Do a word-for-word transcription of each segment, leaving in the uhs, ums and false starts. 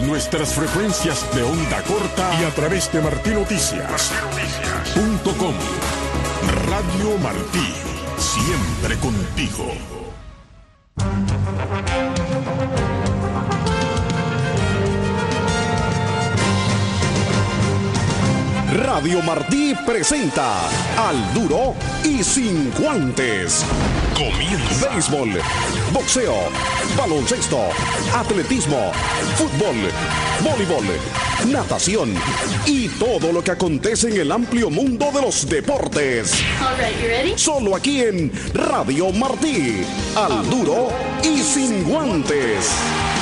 nuestras frecuencias de onda corta y a través de martí noticias punto com. Radio Martí, siempre contigo. Radio Martí presenta Al Duro y Sin Guantes. Comienza. Béisbol, boxeo, baloncesto, atletismo, fútbol, voleibol, natación y todo lo que acontece en el amplio mundo de los deportes. All right, you ready? Solo aquí en Radio Martí. Al Duro y Sin Guantes.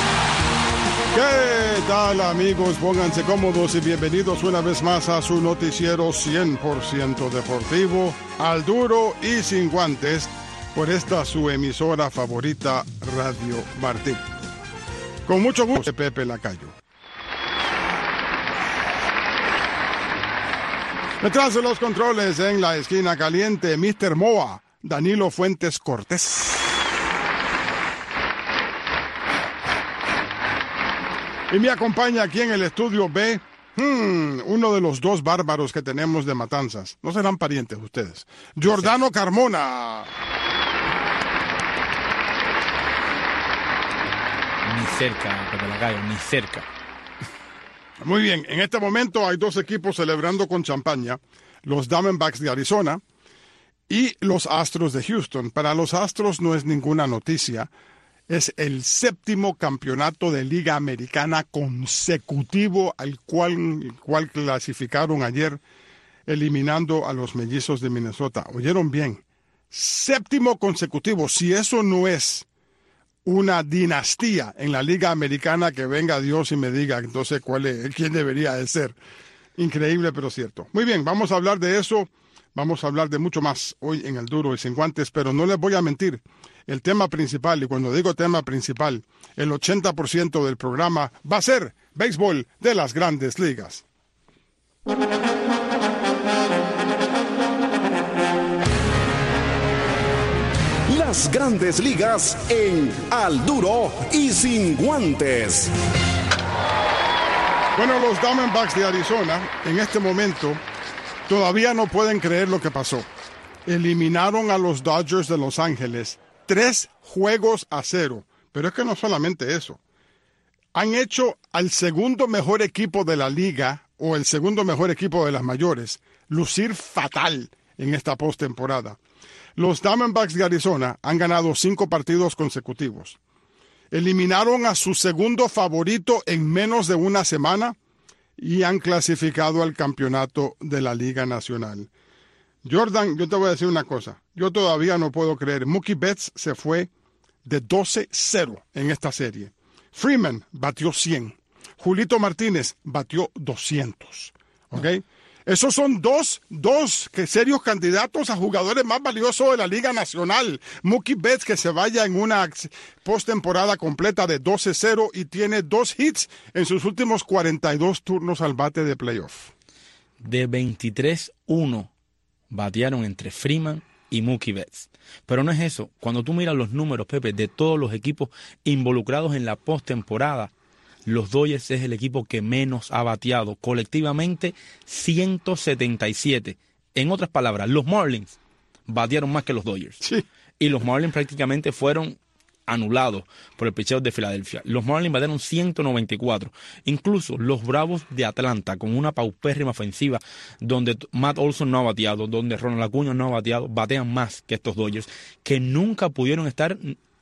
¿Qué tal, amigos? Pónganse cómodos y bienvenidos una vez más a su noticiero cien por ciento deportivo, Al Duro y Sin Guantes, por esta su emisora favorita, Radio Martí. Con mucho gusto, Pepe Lacayo. Detrás de los controles, en la esquina caliente, mister Moa, Danilo Fuentes Cortés. Y me acompaña aquí en el estudio B, hmm, uno de los dos bárbaros que tenemos de Matanzas. No serán parientes ustedes. Jordano Carmona. Ni cerca, Pepe Lacayo, ni cerca. Muy bien, en este momento hay dos equipos celebrando con champaña, los Diamondbacks de Arizona y los Astros de Houston. Para los Astros no es ninguna noticia. Es el séptimo campeonato de Liga Americana consecutivo al cual, el cual clasificaron ayer, eliminando a los Mellizos de Minnesota. ¿Oyeron bien? Séptimo consecutivo. Si eso no es una dinastía en la Liga Americana, que venga Dios y me diga entonces cuál es, quién debería de ser. Increíble, pero cierto. Muy bien, vamos a hablar de eso. Vamos a hablar de mucho más hoy en El Duro y Sin Guantes, pero no les voy a mentir. El tema principal, y cuando digo tema principal, el ochenta por ciento del programa va a ser béisbol de las Grandes Ligas. Las Grandes Ligas en Al Duro y Sin Guantes. Bueno, los Diamondbacks de Arizona, en este momento, todavía no pueden creer lo que pasó. Eliminaron a los Dodgers de Los Ángeles tres juegos a cero. Pero es que no solamente eso. Han hecho al segundo mejor equipo de la liga, o el segundo mejor equipo de las mayores, lucir fatal en esta postemporada. Los Diamondbacks de Arizona han ganado cinco partidos consecutivos. Eliminaron a su segundo favorito en menos de una semana y han clasificado al campeonato de la Liga Nacional. Jordan, yo te voy a decir una cosa. Yo todavía no puedo creer. Mookie Betts se fue de doce cero en esta serie. Freeman batió cien. Julito Martínez batió doscientos. ¿Ok? Esos son dos, dos que serios candidatos a jugadores más valiosos de la Liga Nacional. Mookie Betts, que se vaya en una postemporada completa de doce cero y tiene dos hits en sus últimos cuarenta y dos turnos al bate de playoff. De veintitrés uno batearon entre Freeman y Mookie Betts. Pero no es eso. Cuando tú miras los números, Pepe, de todos los equipos involucrados en la postemporada, los Dodgers es el equipo que menos ha bateado. Colectivamente, ciento setenta y siete. En otras palabras, los Marlins batearon más que los Dodgers. Sí. Y los Marlins prácticamente fueron anulados por el picheo de Filadelfia. Los Marlins batearon ciento noventa y cuatro. Incluso los Bravos de Atlanta, con una paupérrima ofensiva donde Matt Olson no ha bateado, donde Ronald Acuña no ha bateado, batean más que estos Dodgers, que nunca pudieron estar,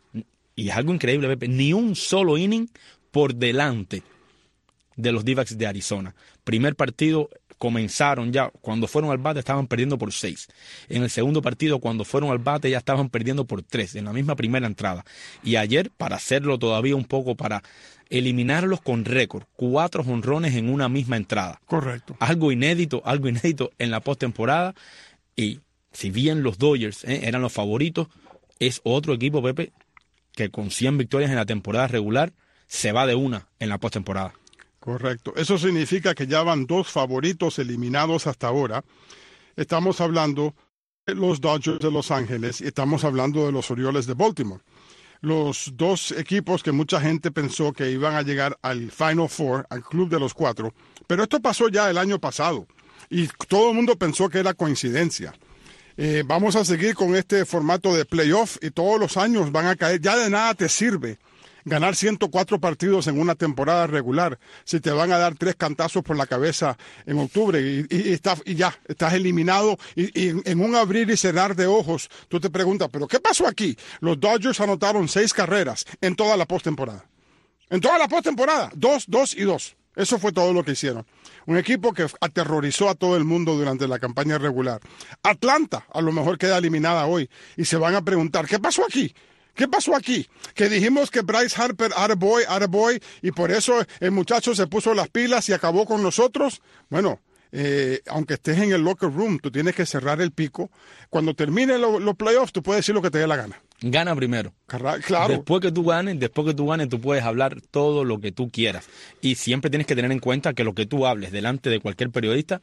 y es algo increíble, Pepe, ni un solo inning por delante de los D-backs de Arizona. Primer partido comenzaron ya, cuando fueron al bate estaban perdiendo por seis. En el segundo partido, cuando fueron al bate, ya estaban perdiendo por tres, en la misma primera entrada. Y ayer, para hacerlo todavía un poco, para eliminarlos con récord, cuatro jonrones en una misma entrada. Correcto. Algo inédito, algo inédito en la postemporada. Y si bien los Dodgers eh, eran los favoritos, es otro equipo, Pepe, que con cien victorias en la temporada regular se va de una en la postemporada. Correcto. Eso significa que ya van dos favoritos eliminados hasta ahora. Estamos hablando de los Dodgers de Los Ángeles y estamos hablando de los Orioles de Baltimore. los dos equipos que mucha gente pensó que iban a llegar al Final Four, al Club de los Cuatro. Pero esto pasó ya el año pasado y todo el mundo pensó que era coincidencia. Eh, vamos a seguir con este formato de playoff y todos los años van a caer. Ya de nada te sirve ganar ciento cuatro partidos en una temporada regular si te van a dar tres cantazos por la cabeza en octubre y, y, y, está, y ya, estás eliminado y, y en un abrir y cerrar de ojos tú te preguntas, ¿pero qué pasó aquí? Los Dodgers anotaron seis carreras en toda la postemporada. En toda la postemporada, dos, dos y dos. Eso fue todo lo que hicieron. Un equipo que aterrorizó a todo el mundo durante la campaña regular. Atlanta a lo mejor queda eliminada hoy y se van a preguntar, ¿qué pasó aquí? ¿Qué pasó aquí? Que dijimos que Bryce Harper, attaboy, attaboy, y por eso el muchacho se puso las pilas y acabó con nosotros. Bueno, eh, aunque estés en el locker room, tú tienes que cerrar el pico. Cuando termine los lo playoffs, tú puedes decir lo que te dé la gana. Gana primero. Claro. Después que tú ganes, después que tú ganes, tú puedes hablar todo lo que tú quieras. Y siempre tienes que tener en cuenta que lo que tú hables delante de cualquier periodista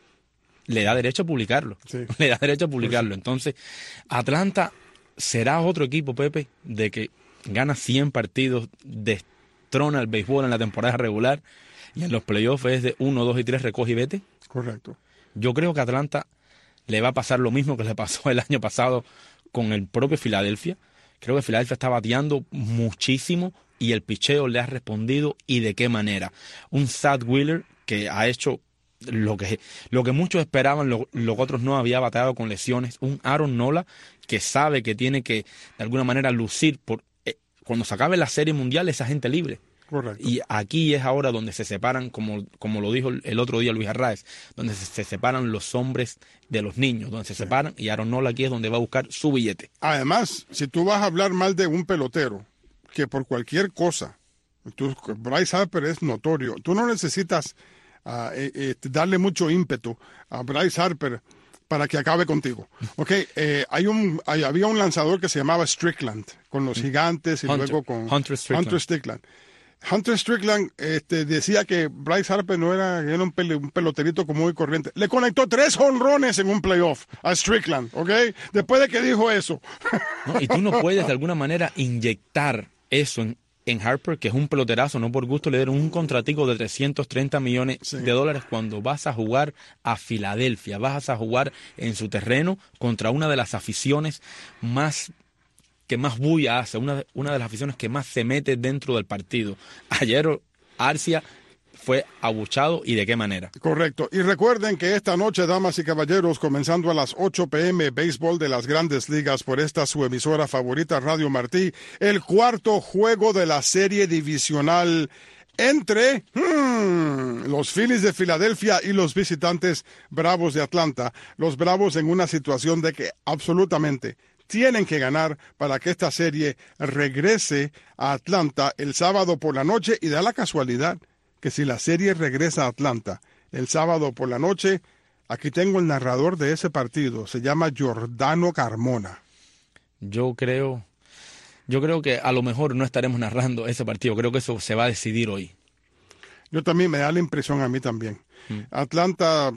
le da derecho a publicarlo. Sí. Le da derecho a publicarlo. Pues sí. Entonces, Atlanta será otro equipo, Pepe, de que gana cien partidos, destrona el béisbol en la temporada regular y en los playoffs es de uno, dos y tres, recoge y vete. Correcto. Yo creo que a Atlanta le va a pasar lo mismo que le pasó el año pasado con el propio Filadelfia. Creo que Filadelfia está bateando muchísimo y el picheo le ha respondido y de qué manera. Un Zach Wheeler que ha hecho lo que, lo que muchos esperaban, lo, los otros no había bateado con lesiones. Un Aaron Nola que sabe que tiene que de alguna manera lucir por eh, cuando se acabe la Serie Mundial esa gente libre. Correcto. Y aquí es ahora donde se separan, como, como lo dijo el otro día Luis Arraez, donde se, se separan los hombres de los niños, donde se sí. separan, y Aaron Nola aquí es donde va a buscar su billete. Además, si tú vas a hablar mal de un pelotero, que por cualquier cosa, tú, Bryce Harper es notorio, tú no necesitas uh, eh, eh, darle mucho ímpetu a Bryce Harper para que acabe contigo. Ok, eh, hay un, hay, había un lanzador que se llamaba Strickland, con los Gigantes y Hunter, luego con Hunter Strickland. Hunter Strickland. Hunter Strickland este, decía que Bryce Harper no era, era un, pele, un peloterito común y corriente. Le conectó tres jonrones en un playoff a Strickland, ¿ok? Después de que dijo eso. No, y tú no puedes de alguna manera inyectar eso en, en Harper, que es un peloterazo, no por gusto le dieron un contratico de trescientos treinta millones sí. de dólares cuando vas a jugar a Filadelfia, vas a jugar en su terreno contra una de las aficiones más que más bulla hace, una, una de las aficiones que más se mete dentro del partido. Ayer Arcia fue abuchado y de qué manera. Correcto. Y recuerden que esta noche, damas y caballeros, comenzando a las ocho p m, béisbol de las Grandes Ligas por esta su emisora favorita, Radio Martí, el cuarto juego de la serie divisional entre hmm, los Phillies de Filadelfia y los visitantes Bravos de Atlanta. Los Bravos en una situación de que absolutamente tienen que ganar para que esta serie regrese a Atlanta el sábado por la noche, y da la casualidad que si la serie regresa a Atlanta el sábado por la noche, aquí tengo el narrador de ese partido, se llama Giordano Carmona. Yo creo, yo creo que a lo mejor no estaremos narrando ese partido, creo que eso se va a decidir hoy. Yo también, me da la impresión a mí también. Mm. Atlanta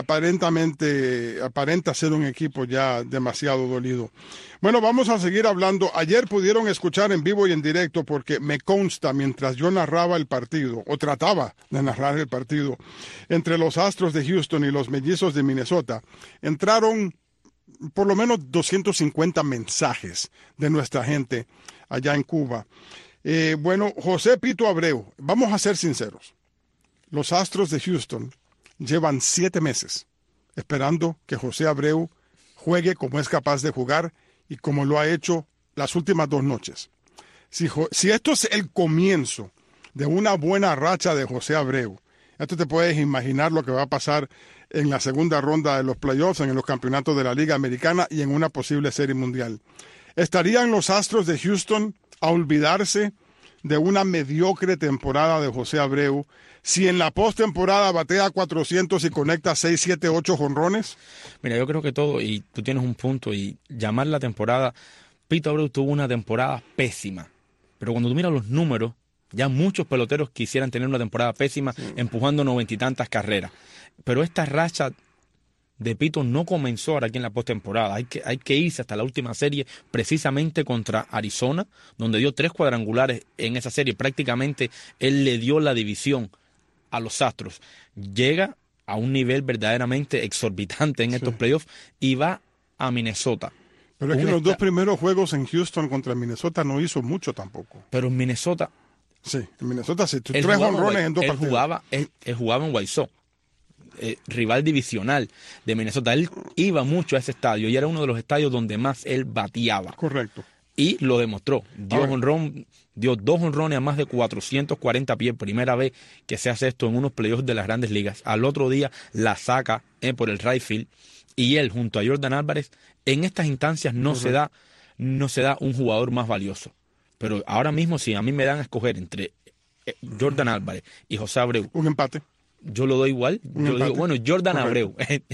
aparentemente aparenta ser un equipo ya demasiado dolido. Bueno, vamos a seguir hablando. Ayer pudieron escuchar en vivo y en directo, porque me consta, mientras yo narraba el partido, o trataba de narrar el partido, entre los Astros de Houston y los Mellizos de Minnesota, entraron por lo menos doscientos cincuenta mensajes de nuestra gente allá en Cuba. Eh, bueno, José Pito Abreu, vamos a ser sinceros. Los Astros de Houston llevan siete meses esperando que José Abreu juegue como es capaz de jugar y como lo ha hecho las últimas dos noches. Si, si esto es el comienzo de una buena racha de José Abreu, ya tú te puedes imaginar lo que va a pasar en la segunda ronda de los playoffs, en los campeonatos de la Liga Americana y en una posible serie mundial. ¿Estarían los Astros de Houston a olvidarse de una mediocre temporada de José Abreu si en la postemporada batea cuatrocientos y conecta seis, siete, ocho jonrones? Mira, yo creo que todo, y tú tienes un punto, y llamar la temporada, Pito Abreu tuvo una temporada pésima, pero cuando tú miras los números, ya muchos peloteros quisieran tener una temporada pésima, sí. empujando noventa y tantas carreras, pero esta racha de Pito no comenzó ahora aquí en la postemporada. Hay que, hay que irse hasta la última serie, precisamente contra Arizona, donde dio tres cuadrangulares en esa serie. Prácticamente él le dio la división a los Astros. Llega a un nivel verdaderamente exorbitante en sí. estos playoffs y va a Minnesota. Pero es que los dos primeros juegos en Houston contra Minnesota no hizo mucho tampoco. Pero en Minnesota... Sí, en Minnesota sí. Tres jonrones en dos él partidos. Jugaba, él, él jugaba en White Sox, eh, rival divisional de Minnesota. Él iba mucho a ese estadio y era uno de los estadios donde más él bateaba. Correcto. Y lo demostró. Dio, honrón, dio dos honrones a más de cuatrocientos cuarenta pies. Primera vez que se hace esto en unos playoffs de las Grandes Ligas. Al otro día la saca eh, por el right field. Y él, junto a Jordan Álvarez, en estas instancias no se da, no se da un jugador más valioso. Pero ahora mismo, si a mí me dan a escoger entre Jordan Álvarez y José Abreu, un empate. Yo lo doy igual. Un yo empate. digo, bueno, Jordan Abreu.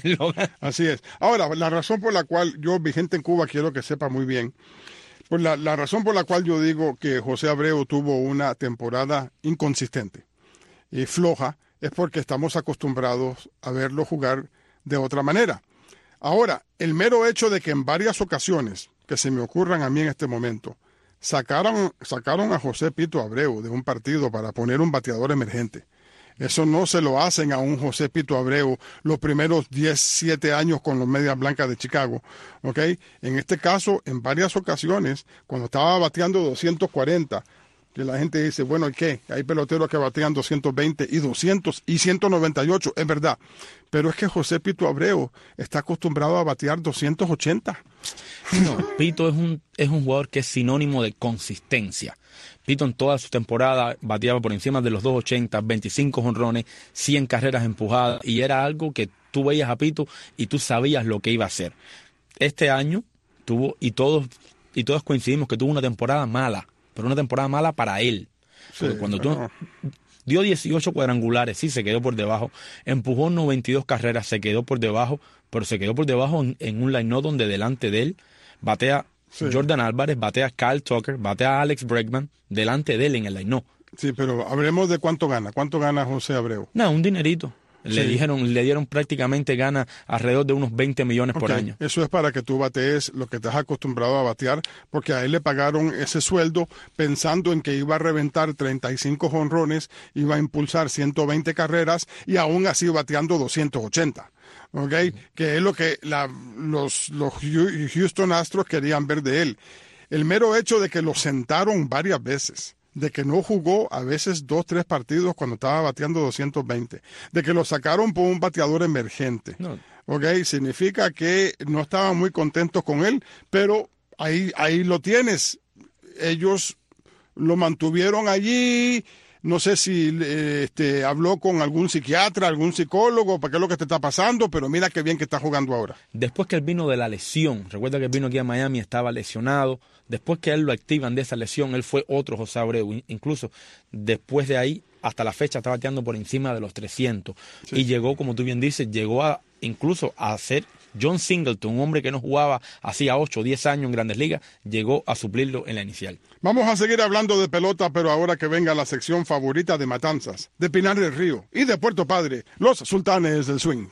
Así es. Ahora, la razón por la cual yo, mi gente en Cuba, quiero que sepa muy bien, pues la, la razón por la cual yo digo que José Abreu tuvo una temporada inconsistente y floja es porque estamos acostumbrados a verlo jugar de otra manera. Ahora, el mero hecho de que en varias ocasiones, que se me ocurran a mí en este momento, sacaron, sacaron a José Pito Abreu de un partido para poner un bateador emergente. Eso no se lo hacen a un José Pito Abreu los primeros diez, siete años con los Medias Blancas de Chicago, ¿ok? En este caso, en varias ocasiones, cuando estaba bateando doscientos cuarenta, que la gente dice, bueno, ¿y qué? Hay peloteros que batean doscientos veinte y doscientos y ciento noventa y ocho, es verdad. Pero es que José Pito Abreu está acostumbrado a batear doscientos ochenta. No, Pito es un, es un jugador que es sinónimo de consistencia. Pito en toda su temporada bateaba por encima de los doscientos ochenta, veinticinco jonrones, cien carreras empujadas, y era algo que tú veías a Pito y tú sabías lo que iba a hacer. Este año tuvo, y todos, y todos coincidimos que tuvo una temporada mala, pero una temporada mala para él. Sí, cuando tú no. dio dieciocho cuadrangulares, sí, se quedó por debajo, empujó noventa y dos carreras, se quedó por debajo, pero se quedó por debajo en, en un line-up donde delante de él batea sí. Jordan Álvarez, batea Kyle Tucker, batea Alex Bregman, delante de él en el line-up. Sí, pero hablemos de cuánto gana. ¿Cuánto gana José Abreu? No, un dinerito. Le sí. dijeron, le dieron prácticamente gana alrededor de unos veinte millones por okay. año. Eso es para que tú batees lo que estás acostumbrado a batear, porque a él le pagaron ese sueldo pensando en que iba a reventar treinta y cinco jonrones, iba a impulsar ciento veinte carreras y aún así bateando doscientos ochenta. Okay, uh-huh. Que es lo que la, los, los Houston Astros querían ver de él. El mero hecho de que lo sentaron varias veces, de que no jugó a veces dos, tres partidos cuando estaba bateando doscientos veinte, de que lo sacaron por un bateador emergente. No. Okay, significa que no estaban muy contentos con él, pero ahí, ahí lo tienes. Ellos lo mantuvieron allí. No sé si eh, este, habló con algún psiquiatra, algún psicólogo, para qué es lo que te está pasando, pero mira qué bien que está jugando ahora. Después que él vino de la lesión, recuerda que él vino aquí a Miami, estaba lesionado. Después que él lo activan de esa lesión, él fue otro José Abreu. Incluso después de ahí, hasta la fecha, está bateando por encima de los trescientos. Sí. Y llegó, como tú bien dices, llegó a incluso a ser John Singleton, un hombre que no jugaba hacía ocho o diez años en Grandes Ligas, llegó a suplirlo en la inicial. Vamos a seguir hablando de pelota, pero ahora que venga la sección favorita de Matanzas, de Pinar del Río y de Puerto Padre, los Sultanes del Swing.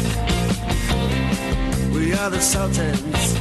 We are the Sultans.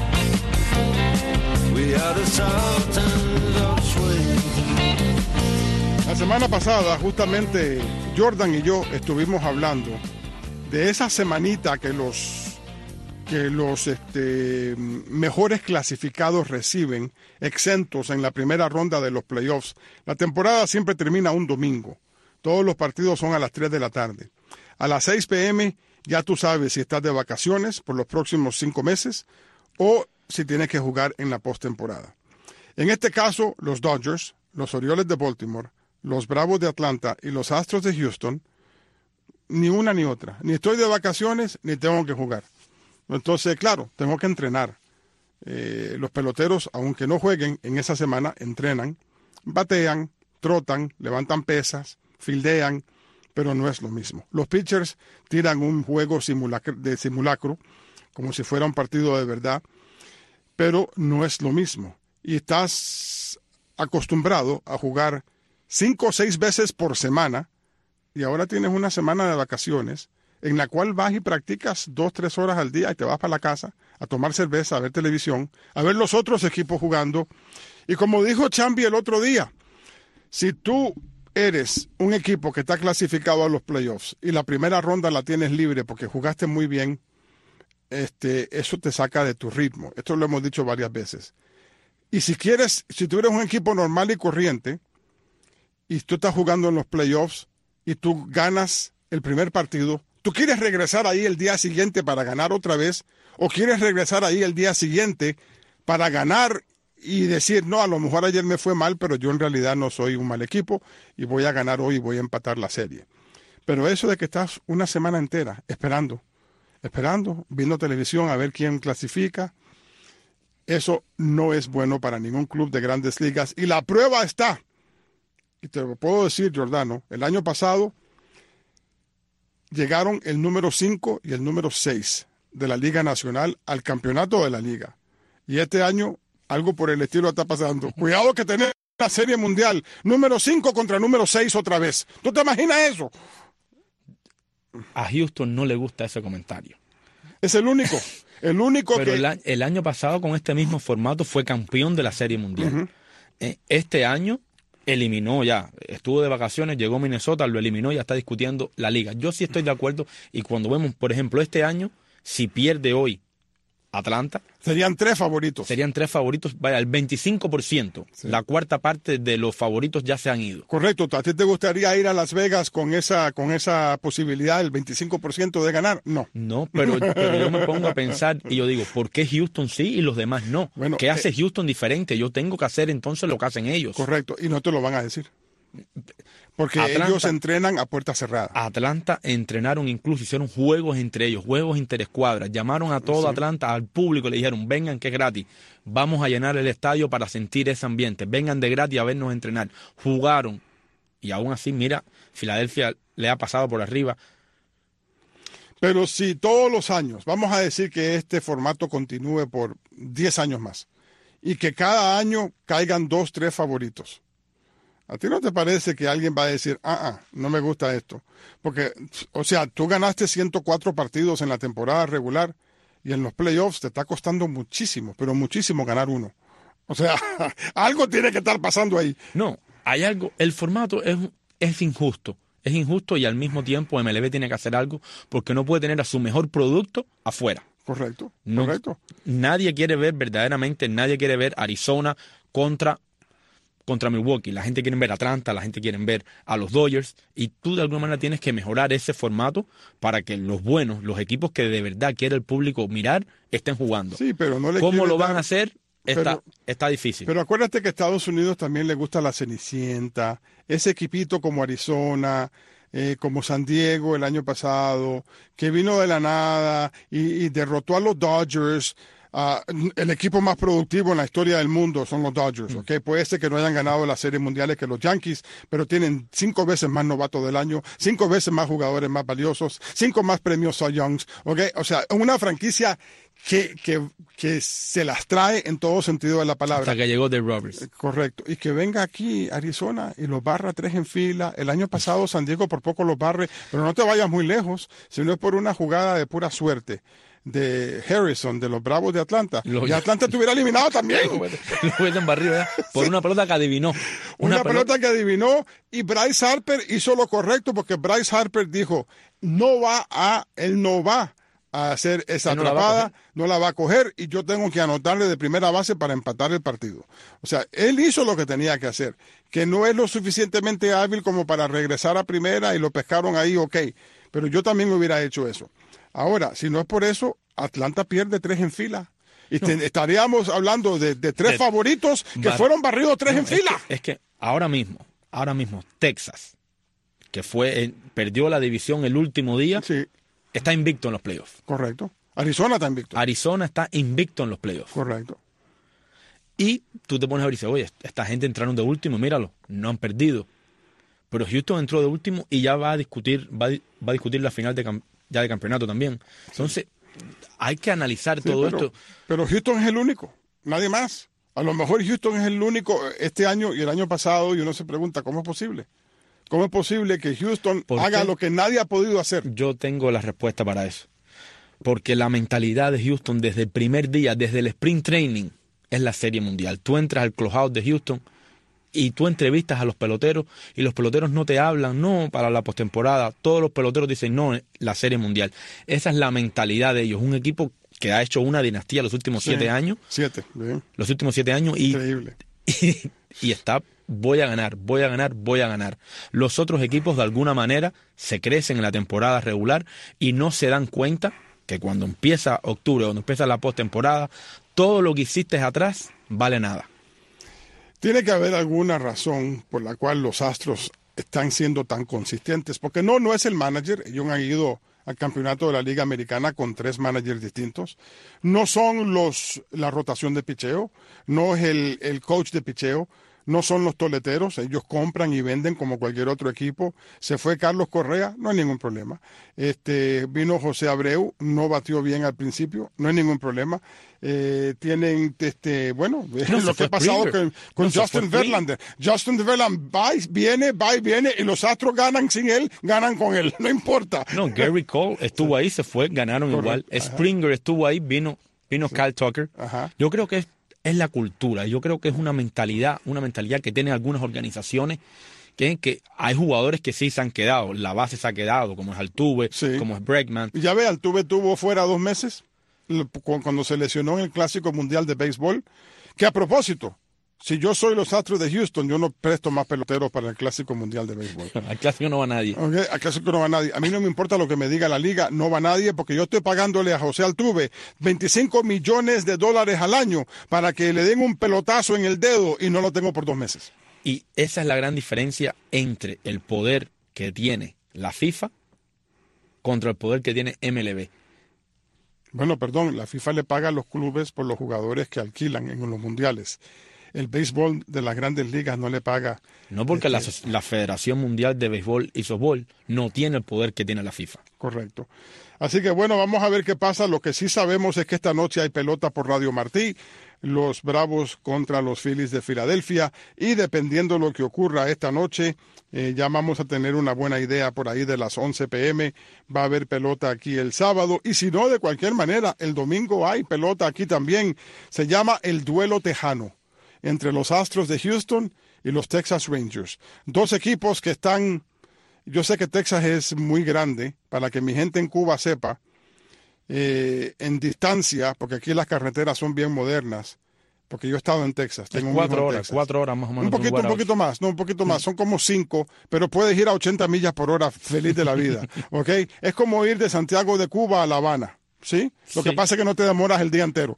We are the Sultans of Swing. La semana pasada, justamente, Jordan y yo estuvimos hablando de esa semanita que los que los este, mejores clasificados reciben, exentos en la primera ronda de los playoffs. La temporada siempre termina un domingo. Todos los partidos son a las tres de la tarde. A las seis pe eme ya tú sabes si estás de vacaciones por los próximos cinco meses o si tienes que jugar en la postemporada. En este caso, los Dodgers, los Orioles de Baltimore, los Bravos de Atlanta y los Astros de Houston, ni una ni otra. Ni estoy de vacaciones ni tengo que jugar. Entonces, claro, tengo que entrenar. Eh, los peloteros, aunque no jueguen en esa semana, entrenan, batean, trotan, levantan pesas, fildean, pero no es lo mismo. Los pitchers tiran un juego simulacro, de simulacro, como si fuera un partido de verdad, pero no es lo mismo. Y estás acostumbrado a jugar cinco o seis veces por semana, y ahora tienes una semana de vacaciones. en la cual vas y practicas dos, tres horas al día y te vas para la casa a tomar cerveza, a ver televisión, a ver los otros equipos jugando. Y como dijo Chambi el otro día, si tú eres un equipo que está clasificado a los playoffs y la primera ronda la tienes libre porque jugaste muy bien, este, eso te saca de tu ritmo. Esto lo hemos dicho varias veces. Y si quieres, si tú eres un equipo normal y corriente y tú estás jugando en los playoffs y tú ganas el primer partido, ¿tú quieres regresar ahí el día siguiente para ganar otra vez? ¿O quieres regresar ahí el día siguiente para ganar y decir, no, a lo mejor ayer me fue mal, pero yo en realidad no soy un mal equipo y voy a ganar hoy y voy a empatar la serie? Pero eso de que estás una semana entera esperando, esperando, viendo televisión a ver quién clasifica, eso no es bueno para ningún club de grandes ligas. Y la prueba está, y te lo puedo decir, Giordano, el año pasado llegaron el número cinco y el número seis de la Liga Nacional al campeonato de la Liga. Y este año algo por el estilo está pasando. Cuidado que tenés la Serie Mundial, número cinco contra número seis otra vez. ¿Tú te imaginas eso? A Houston no le gusta ese comentario. Es el único, el único Pero que... el, el año pasado con este mismo formato fue campeón de la Serie Mundial. Uh-huh. Eh, este año eliminó ya, estuvo de vacaciones, llegó a Minnesota, lo eliminó y ya está discutiendo la liga. Yo sí estoy de acuerdo y cuando vemos, por ejemplo, este año, si pierde hoy Atlanta, serían tres favoritos. Serían tres favoritos, vaya, el veinticinco por ciento, sí. La cuarta parte de los favoritos ya se han ido. Correcto, ¿a ti te gustaría ir a Las Vegas con esa con esa posibilidad, el veinticinco por ciento de ganar? No. No, pero, pero yo me pongo a pensar y yo digo, ¿por qué Houston sí y los demás no? Bueno, ¿qué hace eh, Houston diferente? Yo tengo que hacer entonces lo que hacen ellos. Correcto, y no te lo van a decir. Porque Atlanta, ellos entrenan a puerta cerrada. Atlanta entrenaron, incluso hicieron juegos entre ellos, juegos interescuadras. Llamaron a todo sí. Atlanta, al público, le dijeron, vengan que es gratis. Vamos a llenar el estadio para sentir ese ambiente. Vengan de gratis a vernos entrenar. Jugaron. Y aún así, mira, Filadelfia le ha pasado por arriba. Pero si todos los años, vamos a decir que este formato continúe por diez años más, y que cada año caigan dos, tres favoritos, ¿a ti no te parece que alguien va a decir, ah, ah, no me gusta esto? Porque, o sea, tú ganaste ciento cuatro partidos en la temporada regular y en los playoffs te está costando muchísimo, pero muchísimo ganar uno. O sea, algo tiene que estar pasando ahí. No, hay algo, el formato es, es injusto. Es injusto y al mismo tiempo M L B tiene que hacer algo porque no puede tener a su mejor producto afuera. Correcto, no, correcto. Nadie quiere ver, verdaderamente, nadie quiere ver Arizona contra... contra Milwaukee, la gente quiere ver a Atlanta, la gente quiere ver a los Dodgers y tú de alguna manera tienes que mejorar ese formato para que los buenos, los equipos que de verdad quiere el público mirar, estén jugando. Sí, pero no le ¿Cómo lo van dar... a hacer? Está, pero, está difícil. Pero acuérdate que a Estados Unidos también le gusta la Cenicienta, ese equipito como Arizona, eh, como San Diego el año pasado, que vino de la nada y, y derrotó a los Dodgers. Uh, el equipo más productivo en la historia del mundo son los Dodgers, ¿ok? Puede ser que no hayan ganado las series mundiales que los Yankees, pero tienen cinco veces más novatos del año, cinco veces más jugadores más valiosos, cinco más premios Cy Youngs, ¿ok? O sea, una franquicia que, que, que se las trae en todo sentido de la palabra. Hasta que llegó Dave Roberts. Correcto. Y que venga aquí Arizona y los barra tres en fila. El año pasado San Diego por poco los barre, pero no te vayas muy lejos, sino es por una jugada de pura suerte de Harrison, de los Bravos de Atlanta. Lo, y Atlanta te hubiera eliminado también. Lo hubiesen barrido, ¿eh? Por sí. Una pelota que adivinó. Una, una pelota, pelota que adivinó y Bryce Harper hizo lo correcto porque Bryce Harper dijo, no va a, él no va a hacer esa no atrapada, la no la va a coger y yo tengo que anotarle de primera base para empatar el partido. O sea, él hizo lo que tenía que hacer, que no es lo suficientemente hábil como para regresar a primera y lo pescaron ahí, ok, pero yo también hubiera hecho eso. Ahora, si no es por eso, Atlanta pierde tres en fila. Y te, no. estaríamos hablando de, de tres de, favoritos que bar... fueron barridos tres no, en es fila. Que, es que ahora mismo, ahora mismo, Texas, que fue eh, perdió la división el último día, sí. está invicto en los playoffs. Correcto. Arizona está invicto. Arizona está invicto en los playoffs. Correcto. Y tú te pones a ver y dices, oye, esta gente entraron de último, míralo, no han perdido. Pero Houston entró de último y ya va a discutir, va a, va a discutir la final de campeonato. Ya de campeonato también. Entonces, hay que analizar sí, todo pero, esto. Pero Houston es el único, nadie más. A lo mejor Houston es el único este año y el año pasado y uno se pregunta, ¿cómo es posible? ¿Cómo es posible que Houston haga qué? lo que nadie ha podido hacer? Yo tengo la respuesta para eso. Porque la mentalidad de Houston desde el primer día, desde el sprint training, es la Serie Mundial. Tú entras al clubhouse de Houston y tú entrevistas a los peloteros y los peloteros no te hablan, no, para la postemporada. Todos los peloteros dicen, no, la Serie Mundial. Esa es la mentalidad de ellos. Un equipo que ha hecho una dinastía los últimos sí, siete años. Siete, bien. Los últimos siete años. Y, Increíble. Y, y está, voy a ganar, voy a ganar, voy a ganar. Los otros equipos, de alguna manera, se crecen en la temporada regular y no se dan cuenta que cuando empieza octubre, cuando empieza la postemporada, todo lo que hiciste atrás vale nada. Tiene que haber alguna razón por la cual los Astros están siendo tan consistentes, porque no, no es el manager. Ellos han ido al campeonato de la Liga Americana con tres managers distintos. No son los la rotación de picheo, no es el, el coach de picheo, no son los toleteros, ellos compran y venden como cualquier otro equipo. Se fue Carlos Correa, no hay ningún problema. Este vino José Abreu, no batió bien al principio, no hay ningún problema. Eh, tienen, este, bueno, no, lo que ha pasado con, con no, Justin Verlander. Justin Verlander va, viene, va y viene, y los Astros ganan sin él, ganan con él, no importa. No, Gary Cole estuvo ahí, se fue, ganaron Correcto. igual. Ajá. Springer estuvo ahí, vino, vino sí. Kyle Tucker. Ajá. Yo creo que es Es la cultura, yo creo que es una mentalidad, una mentalidad que tienen algunas organizaciones, que, que hay jugadores que sí se han quedado, la base se ha quedado, como es Altuve, sí. como es Bregman. Ya ve, Altuve estuvo fuera dos meses, cuando se lesionó en el Clásico Mundial de Béisbol, que a propósito, si yo soy los Astros de Houston, yo no presto más peloteros para el Clásico Mundial de Béisbol. Al Clásico no va nadie. Okay, al Clásico no va nadie. A mí no me importa lo que me diga la liga, no va nadie, porque yo estoy pagándole a José Altuve veinticinco millones de dólares al año para que le den un pelotazo en el dedo y no lo tengo por dos meses. Y esa es la gran diferencia entre el poder que tiene la FIFA contra el poder que tiene M L B. Bueno, perdón, la FIFA le paga a los clubes por los jugadores que alquilan en los mundiales. El béisbol de las grandes ligas no le paga. No, porque este, la, la Federación Mundial de Béisbol y Softball no tiene el poder que tiene la FIFA. Correcto. Así que bueno, vamos a ver qué pasa. Lo que sí sabemos es que esta noche hay pelota por Radio Martí. Los Bravos contra los Phillies de Filadelfia. Y dependiendo de lo que ocurra esta noche, eh, ya vamos a tener una buena idea por ahí de las once pe eme. Va a haber pelota aquí el sábado. Y si no, de cualquier manera, el domingo hay pelota aquí también. Se llama el Duelo Tejano entre los Astros de Houston y los Texas Rangers. Dos equipos que están... Yo sé que Texas es muy grande, para que mi gente en Cuba sepa, eh, en distancia, porque aquí las carreteras son bien modernas, porque yo he estado en Texas. Tengo es cuatro un horas, Texas. cuatro horas más o menos. Un poquito, un poquito más, no, un poquito más, son como cinco, pero puedes ir a ochenta millas por hora feliz de la vida, ¿ok? Es como ir de Santiago de Cuba a La Habana. ¿Sí? Lo sí. que pasa es que no te demoras el día entero.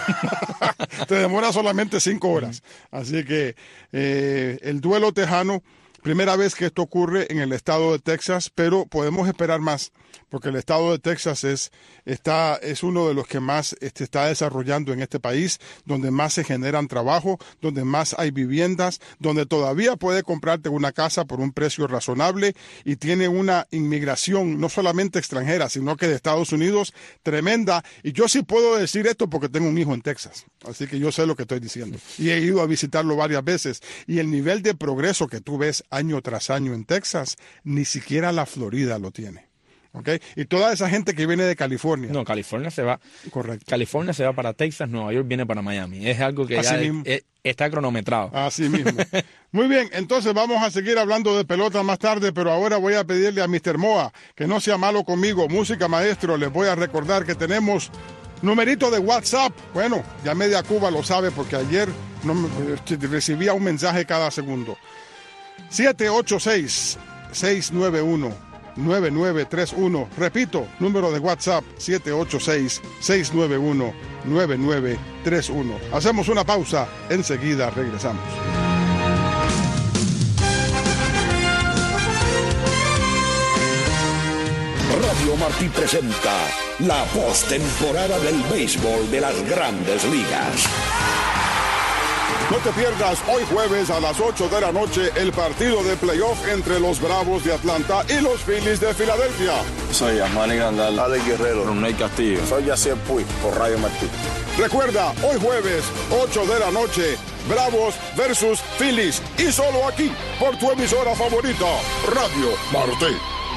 Te demoras solamente cinco horas. Así que eh, el duelo tejano, primera vez que esto ocurre en el estado de Texas, pero podemos esperar más, porque el estado de Texas es, está, es uno de los que más este, está desarrollando en este país, donde más se generan trabajo, donde más hay viviendas, donde todavía puede comprarte una casa por un precio razonable y tiene una inmigración no solamente extranjera, sino que de Estados Unidos tremenda. Y yo sí puedo decir esto porque tengo un hijo en Texas, así que yo sé lo que estoy diciendo. Y he ido a visitarlo varias veces. Y el nivel de progreso que tú ves año tras año en Texas, ni siquiera la Florida lo tiene. Okay. Y toda esa gente que viene de California. No, California se va. Correcto. California se va para Texas, Nueva York viene para Miami. Es algo que Así ya mismo. Es, es, está cronometrado. Así mismo. Muy bien, entonces vamos a seguir hablando de pelota más tarde, pero ahora voy a pedirle a mister Moa que no sea malo conmigo. Música maestro, les voy a recordar que tenemos numerito de WhatsApp. Bueno, ya media Cuba lo sabe porque ayer no me, recibía un mensaje cada segundo. siete ocho seis, seis nueve uno, nueve nueve tres uno. Repito, número de WhatsApp siete ocho seis, seis nueve uno, nueve nueve tres uno. Hacemos una pausa, enseguida regresamos. Radio Martí presenta la postemporada del béisbol de las Grandes Ligas. No te pierdas hoy jueves a las ocho de la noche el partido de playoff entre los Bravos de Atlanta y los Phillies de Filadelfia. Soy Yamani Grandal, Alex Guerrero, Ronald Castillo. Soy Yacier Puig por Radio Martí. Recuerda, hoy jueves, ocho de la noche, Bravos versus Phillies. Y solo aquí, por tu emisora favorita, Radio Martí.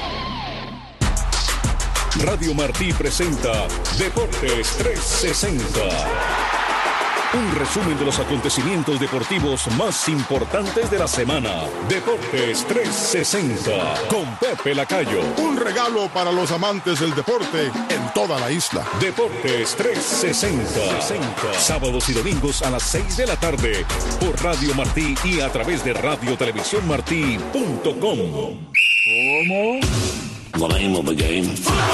Radio Martí presenta Deportes trescientos sesenta. Un resumen de los acontecimientos deportivos más importantes de la semana. Deportes trescientos sesenta con Pepe Lacayo. Un regalo para los amantes del deporte en toda la isla. Deportes trescientos sesenta. Sábados y domingos a las seis de la tarde por Radio Martí y a través de radio televisión martí punto com. ¿Cómo? The name of the game.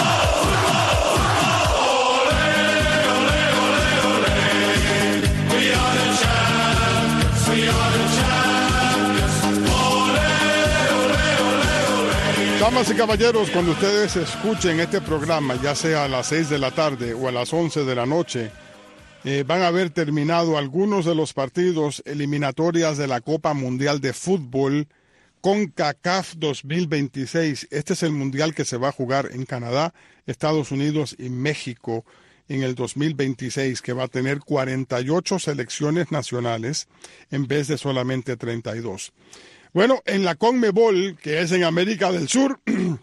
Damas y caballeros, cuando ustedes escuchen este programa, ya sea a las seis de la tarde o a las once de la noche, eh, van a haber terminado algunos de los partidos eliminatorias de la Copa Mundial de Fútbol CONCACAF dos mil veintiséis. Este es el mundial que se va a jugar en Canadá, Estados Unidos y México en el dos mil veintiséis, que va a tener cuarenta y ocho selecciones nacionales en vez de solamente treinta y dos. Bueno, en la CONMEBOL, que es en América del Sur,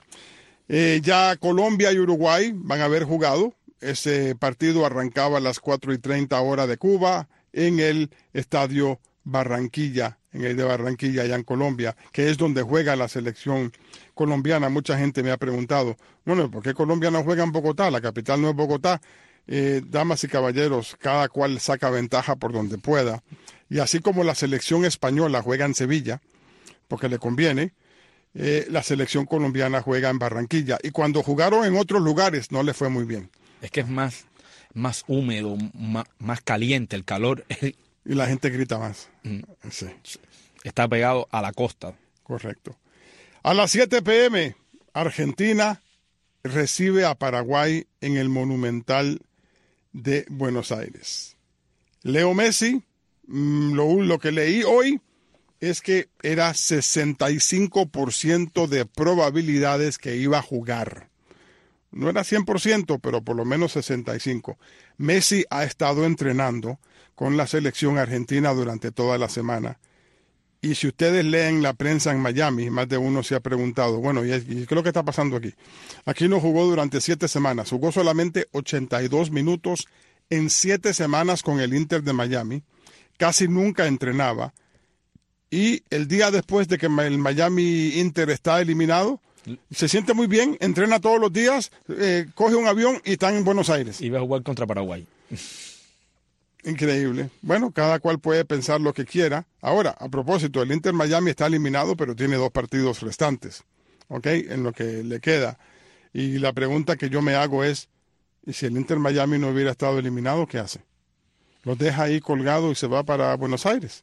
eh, ya Colombia y Uruguay van a haber jugado. Ese partido arrancaba a las cuatro y treinta hora de Cuba en el Estadio Barranquilla, en el de Barranquilla, allá en Colombia, que es donde juega la selección colombiana. Mucha gente me ha preguntado, bueno, ¿por qué Colombia no juega en Bogotá? La capital no es Bogotá. Eh, damas y caballeros, cada cual saca ventaja por donde pueda. Y así como la selección española juega en Sevilla, porque le conviene, eh, la selección colombiana juega en Barranquilla. Y cuando jugaron en otros lugares no le fue muy bien. Es que es más, más húmedo, más, más caliente el calor. Y la gente grita más. Mm. Sí. Está pegado a la costa. Correcto. A las siete pe eme, Argentina recibe a Paraguay en el Monumental de Buenos Aires. Leo Messi, mmm, lo, lo que leí hoy, es que era sesenta y cinco por ciento de probabilidades que iba a jugar. No era cien por ciento, pero por lo menos sesenta y cinco por ciento. Messi ha estado entrenando con la selección argentina durante toda la semana. Y si ustedes leen la prensa en Miami, más de uno se ha preguntado, bueno, ¿y qué es lo que está pasando aquí? Aquí no jugó durante siete semanas. Jugó solamente ochenta y dos minutos en siete semanas con el Inter de Miami. Casi nunca entrenaba. Y el día después de que el Miami Inter está eliminado, se siente muy bien, entrena todos los días, eh, coge un avión y está en Buenos Aires. Y va a jugar contra Paraguay. Increíble. Bueno, cada cual puede pensar lo que quiera. Ahora, a propósito, el Inter Miami está eliminado, pero tiene dos partidos restantes, ¿ok? En lo que le queda. Y la pregunta que yo me hago es, ¿y si el Inter Miami no hubiera estado eliminado, qué hace? ¿Los deja ahí colgados y se va para Buenos Aires?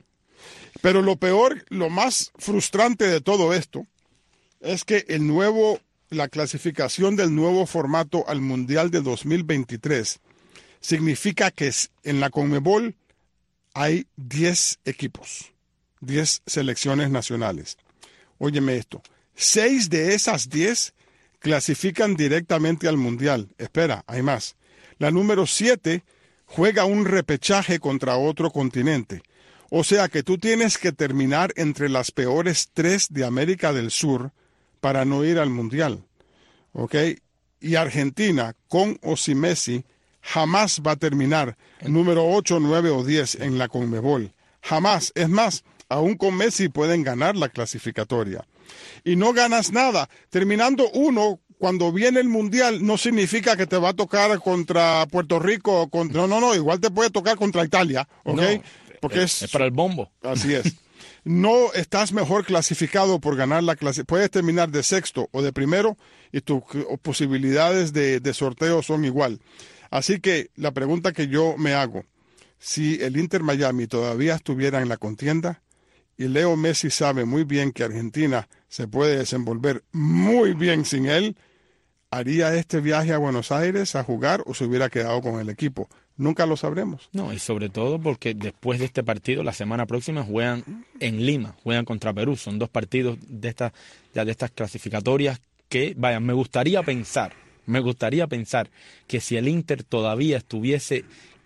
Pero lo peor, lo más frustrante de todo esto es que el nuevo, la clasificación del nuevo formato al Mundial de dos mil veintitrés significa que en la CONMEBOL hay diez equipos, diez selecciones nacionales. Óyeme esto, seis de esas diez clasifican directamente al Mundial. Espera, hay más. La número siete juega un repechaje contra otro continente. O sea que tú tienes que terminar entre las peores tres de América del Sur para no ir al Mundial. ¿Ok? Y Argentina, con o sin Messi, jamás va a terminar número ocho, nueve o diez en la CONMEBOL. Jamás. Es más, aún con Messi pueden ganar la clasificatoria. Y no ganas nada. Terminando uno, cuando viene el Mundial, no significa que te va a tocar contra Puerto Rico. O contra, no, no, no. Igual te puede tocar contra Italia. ¿Ok? No. Porque es, es, es para el bombo. Así es. No estás mejor clasificado por ganar la clase. Puedes terminar de sexto o de primero y tus posibilidades de, de sorteo son igual. Así que la pregunta que yo me hago, si el Inter Miami todavía estuviera en la contienda y Leo Messi sabe muy bien que Argentina se puede desenvolver muy bien sin él, ¿haría este viaje a Buenos Aires a jugar o se hubiera quedado con el equipo? Nunca lo sabremos. No, y sobre todo porque después de este partido, la semana próxima juegan en Lima, juegan contra Perú. Son dos partidos de estas, ya de estas clasificatorias que, vaya, me gustaría pensar, me gustaría pensar que si el Inter todavía estuviese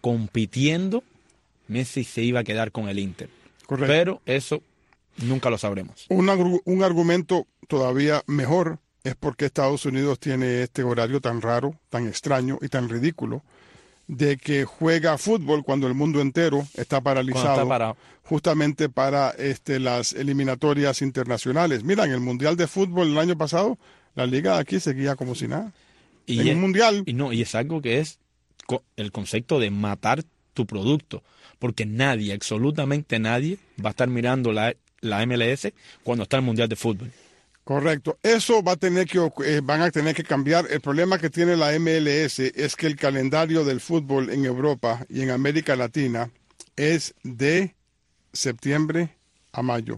compitiendo, Messi se iba a quedar con el Inter. Correcto. Pero eso nunca lo sabremos. Un, un argumento todavía mejor es porque Estados Unidos tiene este horario tan raro, tan extraño y tan ridículo de que juega fútbol cuando el mundo entero está paralizado, está parado. justamente para este, las eliminatorias internacionales. Mira, en el Mundial de Fútbol el año pasado, la liga de aquí seguía como si nada. Y en es, un Mundial... Y, no, y es algo que es co- el concepto de matar tu producto, porque nadie, absolutamente nadie, va a estar mirando la, la M L S cuando está el Mundial de Fútbol. Correcto. Eso va a tener que, eh, van a tener que cambiar. El problema que tiene la M L S es que el calendario del fútbol en Europa y en América Latina es de septiembre a mayo.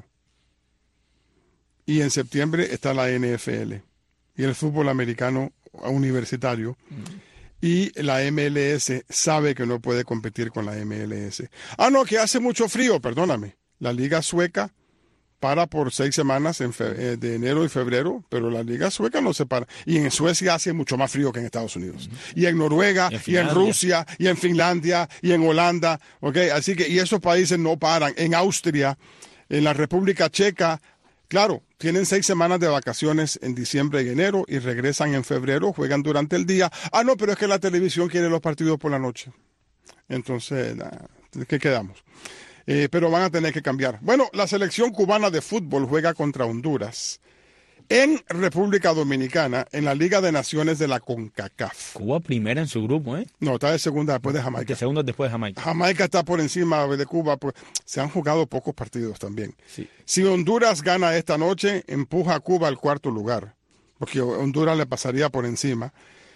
Y en septiembre está la N F L y el fútbol americano universitario. Mm. Y la M L S sabe que no puede competir con la M L S. Ah, no, que hace mucho frío, perdóname. La liga sueca para por seis semanas en fe, de enero y febrero, pero la liga sueca no se para. Y en Suecia hace mucho más frío que en Estados Unidos. Uh-huh. Y en Noruega, y en, y en Rusia, y en Finlandia, y en Holanda. ¿Okay? Así que, y esos países no paran. En Austria, en la República Checa, claro, tienen seis semanas de vacaciones en diciembre y enero y regresan en febrero, juegan durante el día. Ah, no, pero es que la televisión quiere los partidos por la noche. Entonces, ¿qué quedamos? Eh, pero van a tener que cambiar. Bueno, la selección cubana de fútbol juega contra Honduras en República Dominicana en la Liga de Naciones de la CONCACAF. Cuba primera en su grupo, ¿eh? No, está de segunda después de Jamaica. De segunda después de Jamaica. Jamaica está por encima de Cuba. Pues, se han jugado pocos partidos también. Sí. Si Honduras gana esta noche, empuja a Cuba al cuarto lugar, porque Honduras le pasaría por encima.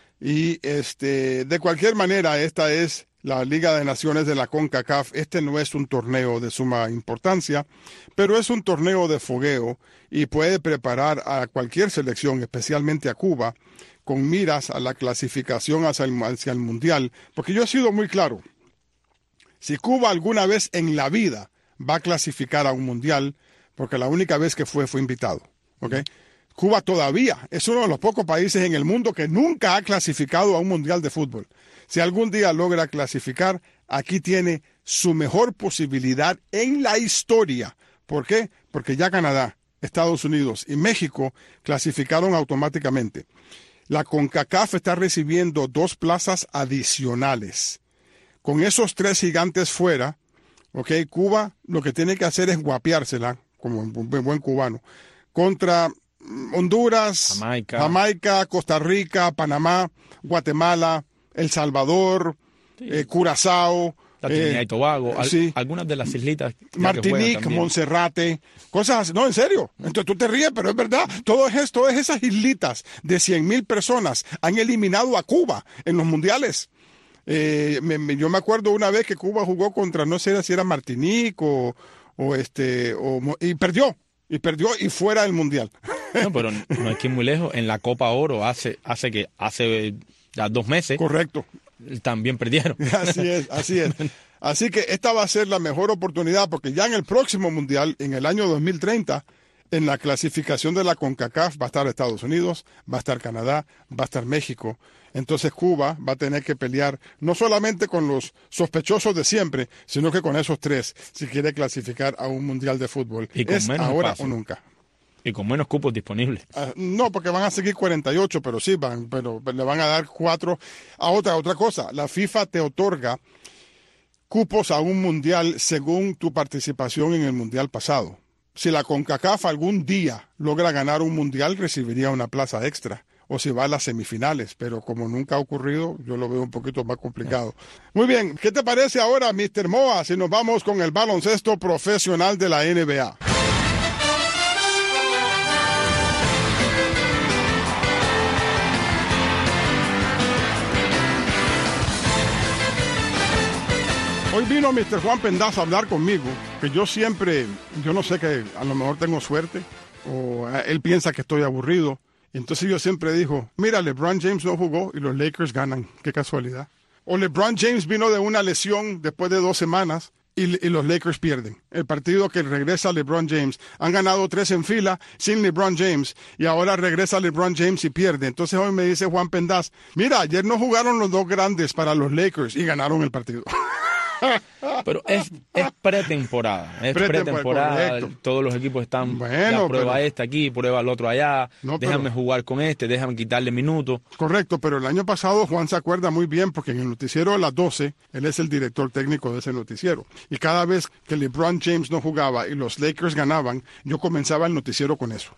Y este, de cualquier manera, esta es la Liga de Naciones de la CONCACAF. Este no es un torneo de suma importancia, pero es un torneo de fogueo y puede preparar a cualquier selección, especialmente a Cuba, con miras a la clasificación hacia el, hacia el Mundial. Porque yo he sido muy claro, si Cuba alguna vez en la vida va a clasificar a un Mundial, porque la única vez que fue fue invitado, ¿ok? Cuba todavía es uno de los pocos países en el mundo que nunca ha clasificado a un Mundial de fútbol. Si algún día logra clasificar, aquí tiene su mejor posibilidad en la historia. ¿Por qué? Porque ya Canadá, Estados Unidos y México clasificaron automáticamente. La CONCACAF está recibiendo dos plazas adicionales. Con esos tres gigantes fuera, ¿ok? Cuba lo que tiene que hacer es guapiársela, como un buen cubano, contra Honduras, Jamaica, Jamaica Costa Rica, Panamá, Guatemala, El Salvador, sí. eh, Curazao, la Trinidad eh, y Tobago, al, sí. algunas de las islitas. Martinique, Monserrate, cosas así. No, en serio. Entonces tú te ríes, pero es verdad. Todo es, todas esas islitas de cien mil personas han eliminado a Cuba en los mundiales. Eh, me, me, yo me acuerdo una vez que Cuba jugó contra, no sé si era Martinique o, o este, o, y perdió. Y perdió y fuera del mundial. No, pero no hay que ir muy lejos. En la Copa Oro hace, hace que hace ya dos meses. Correcto. También perdieron. Así es, así es. Así que esta va a ser la mejor oportunidad porque ya en el próximo mundial, en el año dos mil treinta, en la clasificación de la CONCACAF va a estar Estados Unidos, va a estar Canadá, va a estar México. Entonces Cuba va a tener que pelear no solamente con los sospechosos de siempre, sino que con esos tres, si quiere clasificar a un mundial de fútbol. Y con es menos ahora espacio. O nunca. Y con menos cupos disponibles. Uh, no, porque van a seguir cuarenta y ocho, pero sí, van, pero le van a dar cuatro. A otra, otra cosa, la FIFA te otorga cupos a un mundial según tu participación en el mundial pasado. Si la CONCACAF algún día logra ganar un mundial, recibiría una plaza extra. O si va a las semifinales, pero como nunca ha ocurrido, yo lo veo un poquito más complicado. Muy bien, ¿qué te parece ahora, mister Moa, si nos vamos con el baloncesto profesional de la N B A? Hoy vino mister Juan Pendaz a hablar conmigo, que yo siempre, yo no sé, que a lo mejor tengo suerte, o él piensa que estoy aburrido. Entonces yo siempre digo, mira, LeBron James no jugó y los Lakers ganan. Qué casualidad. O LeBron James vino de una lesión después de dos semanas y, y los Lakers pierden. El partido que regresa LeBron James. Han ganado tres en fila sin LeBron James y ahora regresa LeBron James y pierde. Entonces hoy me dice Juan Pendaz, mira, ayer no jugaron los dos grandes para los Lakers y ganaron el partido. Pero es, es pretemporada. Es Pretemporada, pretemporada. correcto. Todos los equipos están. Bueno, ya prueba pero- este aquí, prueba el otro allá. No, déjame pero- jugar con este, déjame quitarle minutos. Correcto, pero el año pasado Juan se acuerda muy bien porque en el noticiero de las doce, él es el director técnico de ese noticiero. Y cada vez que LeBron James no jugaba y los Lakers ganaban, yo comenzaba el noticiero con eso.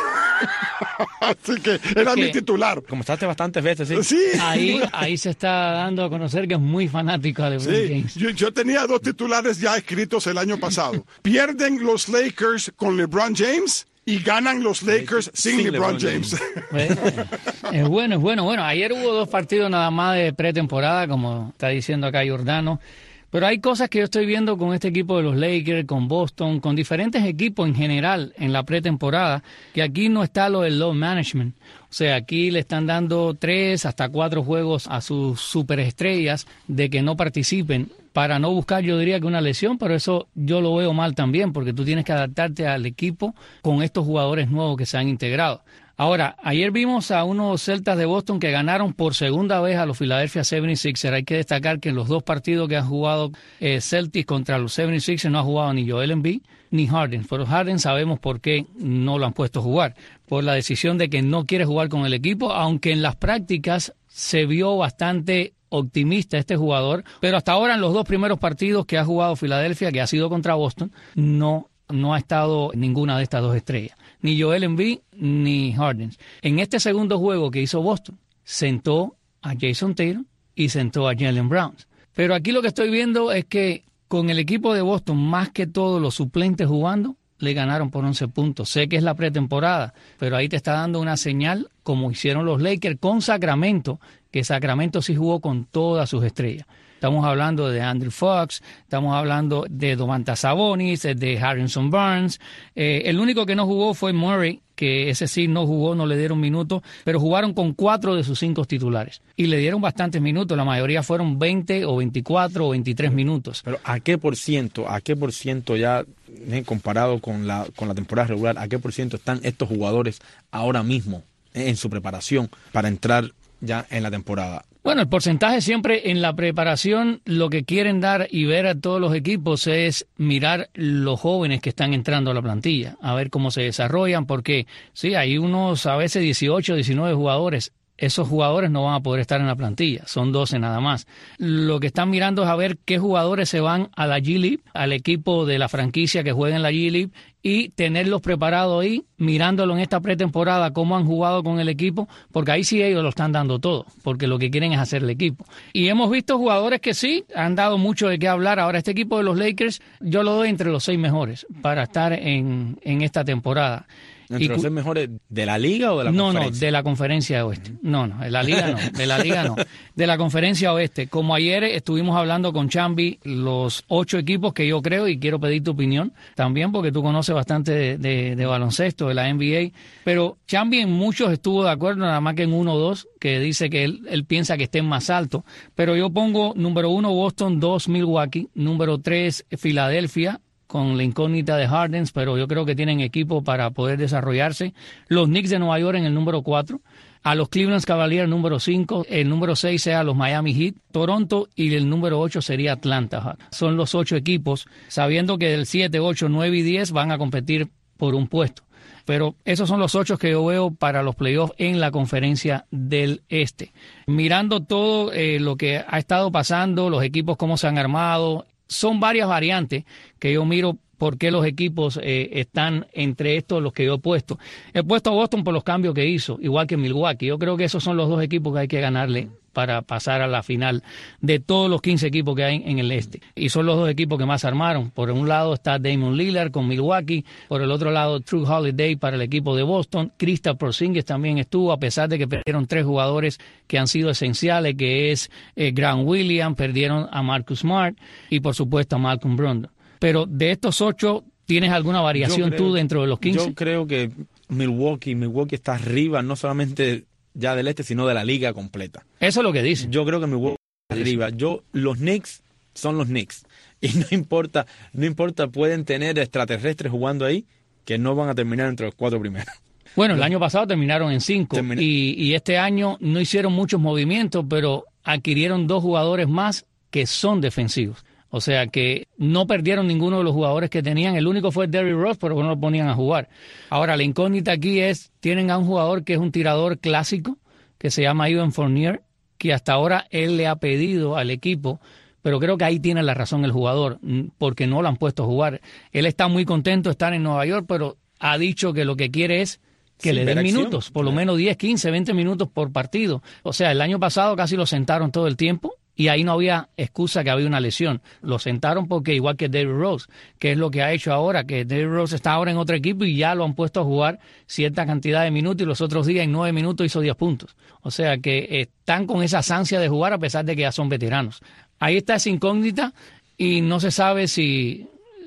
Así que era que- mi titular. Comenzaste bastantes veces, sí. Sí, Ahí, ahí se está dando a conocer que es muy fanático de LeBron sí. James. Yo, yo tenía dos titulares ya escritos el año pasado. Pierden los Lakers con LeBron James y ganan los Lakers sin, Sin LeBron, LeBron James. Bueno, es bueno, es bueno. Bueno, ayer hubo dos partidos nada más de pretemporada, como está diciendo acá Giordano. Pero hay cosas que yo estoy viendo con este equipo de los Lakers, con Boston, con diferentes equipos en general en la pretemporada, que aquí no está lo del load management. O sea, aquí le están dando tres hasta cuatro juegos a sus superestrellas de que no participen para no buscar, yo diría que una lesión, pero eso yo lo veo mal también, porque tú tienes que adaptarte al equipo con estos jugadores nuevos que se han integrado. Ahora, ayer vimos a unos Celtas de Boston que ganaron por segunda vez a los Philadelphia setenta y seis ers. Hay que destacar que en los dos partidos que han jugado eh, Celtics contra los setenta y seis ers no ha jugado ni Joel Embiid ni Harden. Pero Harden sabemos por qué no lo han puesto a jugar. Por la decisión de que no quiere jugar con el equipo, aunque en las prácticas se vio bastante optimista este jugador. Pero hasta ahora en los dos primeros partidos que ha jugado Filadelfia, que ha sido contra Boston, no no ha estado ninguna de estas dos estrellas, ni Joel Embiid ni Harden. En este segundo juego que hizo Boston, sentó a Jason Tatum y sentó a Jaylen Brown. Pero aquí lo que estoy viendo es que con el equipo de Boston, más que todos los suplentes jugando, le ganaron por once puntos. Sé que es la pretemporada, pero ahí te está dando una señal, como hicieron los Lakers con Sacramento, que Sacramento sí jugó con todas sus estrellas. Estamos hablando de Andrew Fox, estamos hablando de Domantas Sabonis, de Harrison Barnes. Eh, el único que no jugó fue Murray, que ese sí no jugó, no le dieron minutos, pero jugaron con cuatro de sus cinco titulares. Y le dieron bastantes minutos, la mayoría fueron veinte o veinticuatro o veintitrés minutos. Pero ¿a qué por ciento, a qué por ciento ya, eh, comparado con la, con la temporada regular, a qué por ciento están estos jugadores ahora mismo eh, en su preparación para entrar ya en la temporada? Bueno, el porcentaje siempre en la preparación, lo que quieren dar y ver a todos los equipos es mirar los jóvenes que están entrando a la plantilla, a ver cómo se desarrollan, porque sí, hay unos a veces dieciocho, diecinueve jugadores. Esos jugadores no van a poder estar en la plantilla, son doce nada más. Lo que están mirando es a ver qué jugadores se van a la G-League, al equipo de la franquicia que juega en la G-League, y tenerlos preparados ahí, mirándolo en esta pretemporada, cómo han jugado con el equipo, porque ahí sí ellos lo están dando todo, porque lo que quieren es hacer el equipo. Y hemos visto jugadores que sí, han dado mucho de qué hablar. Ahora este equipo de los Lakers, yo lo doy entre los seis mejores para estar en, en esta temporada. ¿Entre Y los cu- seis mejores de la liga o de la no, conferencia? no, de la conferencia oeste. No, no, de la liga no, de la liga no. De la conferencia oeste. Como ayer estuvimos hablando con Chambi, los ocho equipos que yo creo, y quiero pedir tu opinión también, porque tú conoces bastante de, de, de baloncesto, de la N B A, pero Chambi en muchos estuvo de acuerdo, nada más que en uno o dos, que dice que él, él piensa que estén más altos. Pero yo pongo número uno Boston, dos Milwaukee, número tres Filadelfia, con la incógnita de Harden, pero yo creo que tienen equipo para poder desarrollarse. Los Knicks de Nueva York en el número cuatro, a los Cleveland Cavaliers número cinco, el número seis sea los Miami Heat, Toronto, y el número ocho sería Atlanta. Son los ocho equipos, sabiendo que del siete, ocho, nueve y diez van a competir por un puesto. Pero esos son los ocho que yo veo para los playoffs en la conferencia del Este. Mirando todo eh, lo que ha estado pasando, los equipos cómo se han armado, son varias variantes que yo miro por qué los equipos eh, están entre estos los que yo he puesto. He puesto a Boston por los cambios que hizo, igual que Milwaukee. Yo creo que esos son los dos equipos que hay que ganarle para pasar a la final de todos los quince equipos que hay en el este. Y son los dos equipos que más armaron. Por un lado está Damian Lillard con Milwaukee, por el otro lado Drew Holiday para el equipo de Boston. Kristaps Porzingis también estuvo, a pesar de que perdieron tres jugadores que han sido esenciales, que es eh, Grant Williams, perdieron a Marcus Smart y por supuesto a Malcolm Brogdon. Pero de estos ocho, ¿tienes alguna variación Yo creo- tú dentro de los quince? Yo creo que Milwaukee, Milwaukee está arriba, no solamente ya del este, sino de la liga completa. Eso es lo que dicen. Yo creo que Milwaukee está arriba. Yo, los Knicks son los Knicks. Y no importa, no importa, pueden tener extraterrestres jugando ahí, que no van a terminar entre los cuatro primeros. Bueno, el año pasado terminaron en cinco Termina- y, y este año no hicieron muchos movimientos, pero adquirieron dos jugadores más que son defensivos. O sea que no perdieron ninguno de los jugadores que tenían. El único fue Derrick Rose, pero no lo ponían a jugar. Ahora, la incógnita aquí es, tienen a un jugador que es un tirador clásico, que se llama Evan Fournier, que hasta ahora él le ha pedido al equipo, pero creo que ahí tiene la razón el jugador, porque no lo han puesto a jugar. Él está muy contento de estar en Nueva York, pero ha dicho que lo que quiere es que sí, le den minutos, por lo menos diez, quince, veinte minutos por partido. O sea, el año pasado casi lo sentaron todo el tiempo y ahí no había excusa que había una lesión. Lo sentaron porque igual que Derrick Rose, que es lo que ha hecho ahora, que Derrick Rose está ahora en otro equipo y ya lo han puesto a jugar cierta cantidad de minutos y los otros días en nueve minutos hizo diez puntos. O sea que están con esa ansia de jugar a pesar de que ya son veteranos. Ahí está esa incógnita y no se sabe si...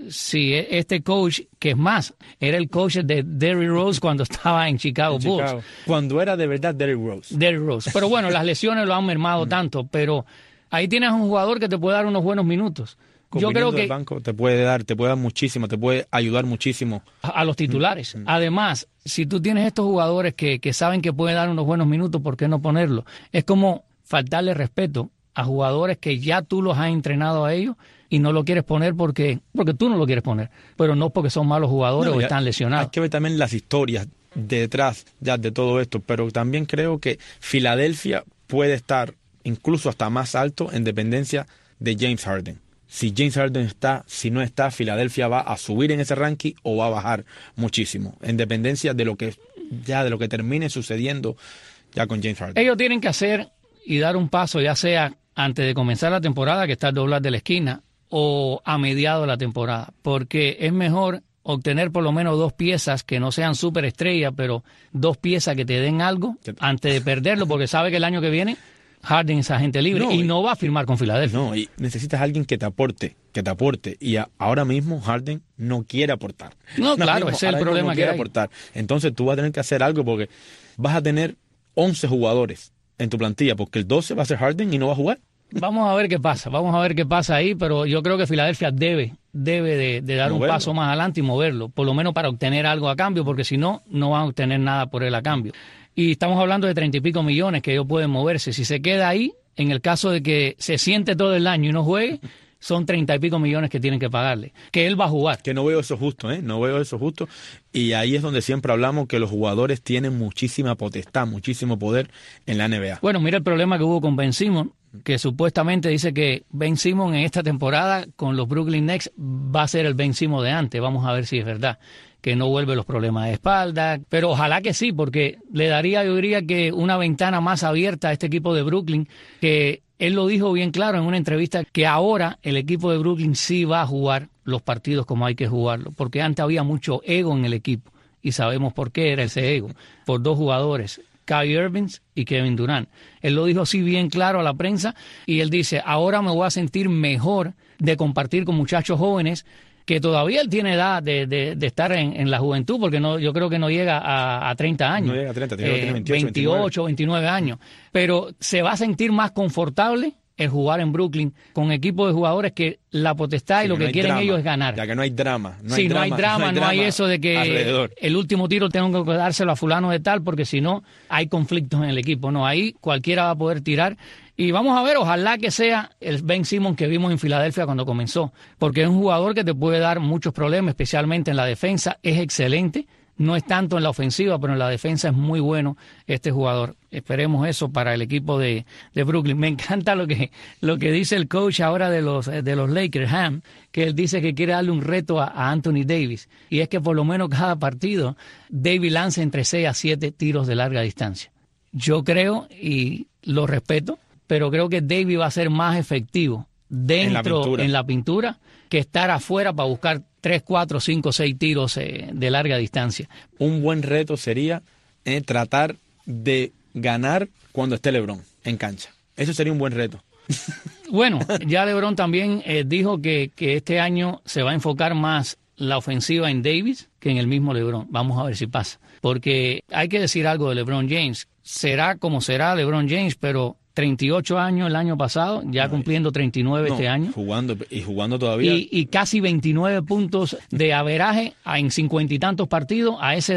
si este coach, que es más, era el coach de Derrick Rose cuando estaba en Chicago en Bulls. Chicago. Cuando era de verdad Derrick Rose. Derrick Rose. Pero bueno, las lesiones lo han mermado tanto, pero ahí tienes un jugador que te puede dar unos buenos minutos. Yo creo que el banco te puede dar, te puede dar muchísimo, te puede ayudar muchísimo. A, a los titulares. Mm. Además, si tú tienes estos jugadores que, que saben que pueden dar unos buenos minutos, ¿por qué no ponerlo? Es como faltarle respeto a jugadores que ya tú los has entrenado a ellos y no lo quieres poner porque porque tú no lo quieres poner, pero no porque son malos jugadores no, o ya, están lesionados. Hay que ver también las historias detrás ya de todo esto, pero también creo que Filadelfia puede estar incluso hasta más alto en dependencia de James Harden. Si James Harden está, si no está, Filadelfia va a subir en ese ranking o va a bajar muchísimo, en dependencia de lo que ya de lo que termine sucediendo ya con James Harden. Ellos tienen que hacer y dar un paso, ya sea antes de comenzar la temporada, que está al doblar de la esquina, o a mediados de la temporada, porque es mejor obtener por lo menos dos piezas que no sean súper estrellas, pero dos piezas que te den algo antes de perderlo, porque sabe que el año que viene Harden es agente libre no, y no va a firmar con Filadelfia. No, y necesitas a alguien que te aporte, que te aporte, y a, ahora mismo Harden no quiere aportar. No, ahora claro, mismo, ese es el problema no que quiere hay. aportar. Entonces tú vas a tener que hacer algo porque vas a tener once jugadores en tu plantilla, porque el doce va a ser Harden y no va a jugar. Vamos a ver qué pasa, vamos a ver qué pasa ahí, pero yo creo que Filadelfia debe, debe de, de dar moverlo. un paso más adelante y moverlo, por lo menos para obtener algo a cambio, porque si no, no van a obtener nada por él a cambio. Y estamos hablando de treinta y pico millones que ellos pueden moverse. Si se queda ahí, en el caso de que se siente todo el año y no juegue, son treinta y pico millones que tienen que pagarle, que él va a jugar. Que no veo eso justo, ¿eh? No veo eso justo. Y ahí es donde siempre hablamos que los jugadores tienen muchísima potestad, muchísimo poder en la N B A. Bueno, mira el problema que hubo con Ben Simmons, que supuestamente dice que Ben Simmons en esta temporada con los Brooklyn Nets va a ser el Ben Simmons de antes. Vamos a ver si es verdad, que no vuelve los problemas de espalda, pero ojalá que sí, porque le daría, yo diría que una ventana más abierta a este equipo de Brooklyn, que él lo dijo bien claro en una entrevista, que ahora el equipo de Brooklyn sí va a jugar los partidos como hay que jugarlo, porque antes había mucho ego en el equipo, y sabemos por qué era ese ego, por dos jugadores, Kyrie Irving y Kevin Durant. Él lo dijo así bien claro a la prensa, y él dice, ahora me voy a sentir mejor de compartir con muchachos jóvenes, que todavía él tiene edad de, de, de estar en, en la juventud, porque no, yo creo que no llega a, a treinta años. No llega a treinta, tiene, eh, tiene veintiocho, veintiocho, veintinueve años. Pero se va a sentir más confortable el jugar en Brooklyn con equipos de jugadores que la potestad sí, y lo que no quieren drama, ellos es ganar. Ya que no hay drama. No sí, hay no, drama hay drama, no hay drama, no hay eso de que alrededor. El último tiro tengo que dárselo a fulano de tal, porque si no hay conflictos en el equipo. No, ahí cualquiera va a poder tirar. Y vamos a ver, ojalá que sea el Ben Simmons que vimos en Filadelfia cuando comenzó, porque es un jugador que te puede dar muchos problemas, especialmente en la defensa, es excelente, no es tanto en la ofensiva, pero en la defensa es muy bueno este jugador. Esperemos eso para el equipo de, de Brooklyn. Me encanta lo que, lo que dice el coach ahora de los, de los Lakers, Ham, que él dice que quiere darle un reto a, a Anthony Davis, y es que por lo menos cada partido Davis lance entre seis a siete tiros de larga distancia. Yo creo, y lo respeto, pero creo que Davis va a ser más efectivo dentro en la, en la pintura que estar afuera para buscar tres, cuatro, cinco, seis tiros eh, de larga distancia. Un buen reto sería eh, tratar de ganar cuando esté LeBron en cancha. Eso sería un buen reto. Bueno, ya LeBron también eh, dijo que, que este año se va a enfocar más la ofensiva en Davis que en el mismo LeBron. Vamos a ver si pasa. Porque hay que decir algo de LeBron James. Será como será LeBron James, pero treinta y ocho años el año pasado, ya cumpliendo treinta y nueve no, este año. Jugando y jugando todavía. Y, y casi veintinueve puntos de averaje en cincuenta y tantos partidos a esa edad.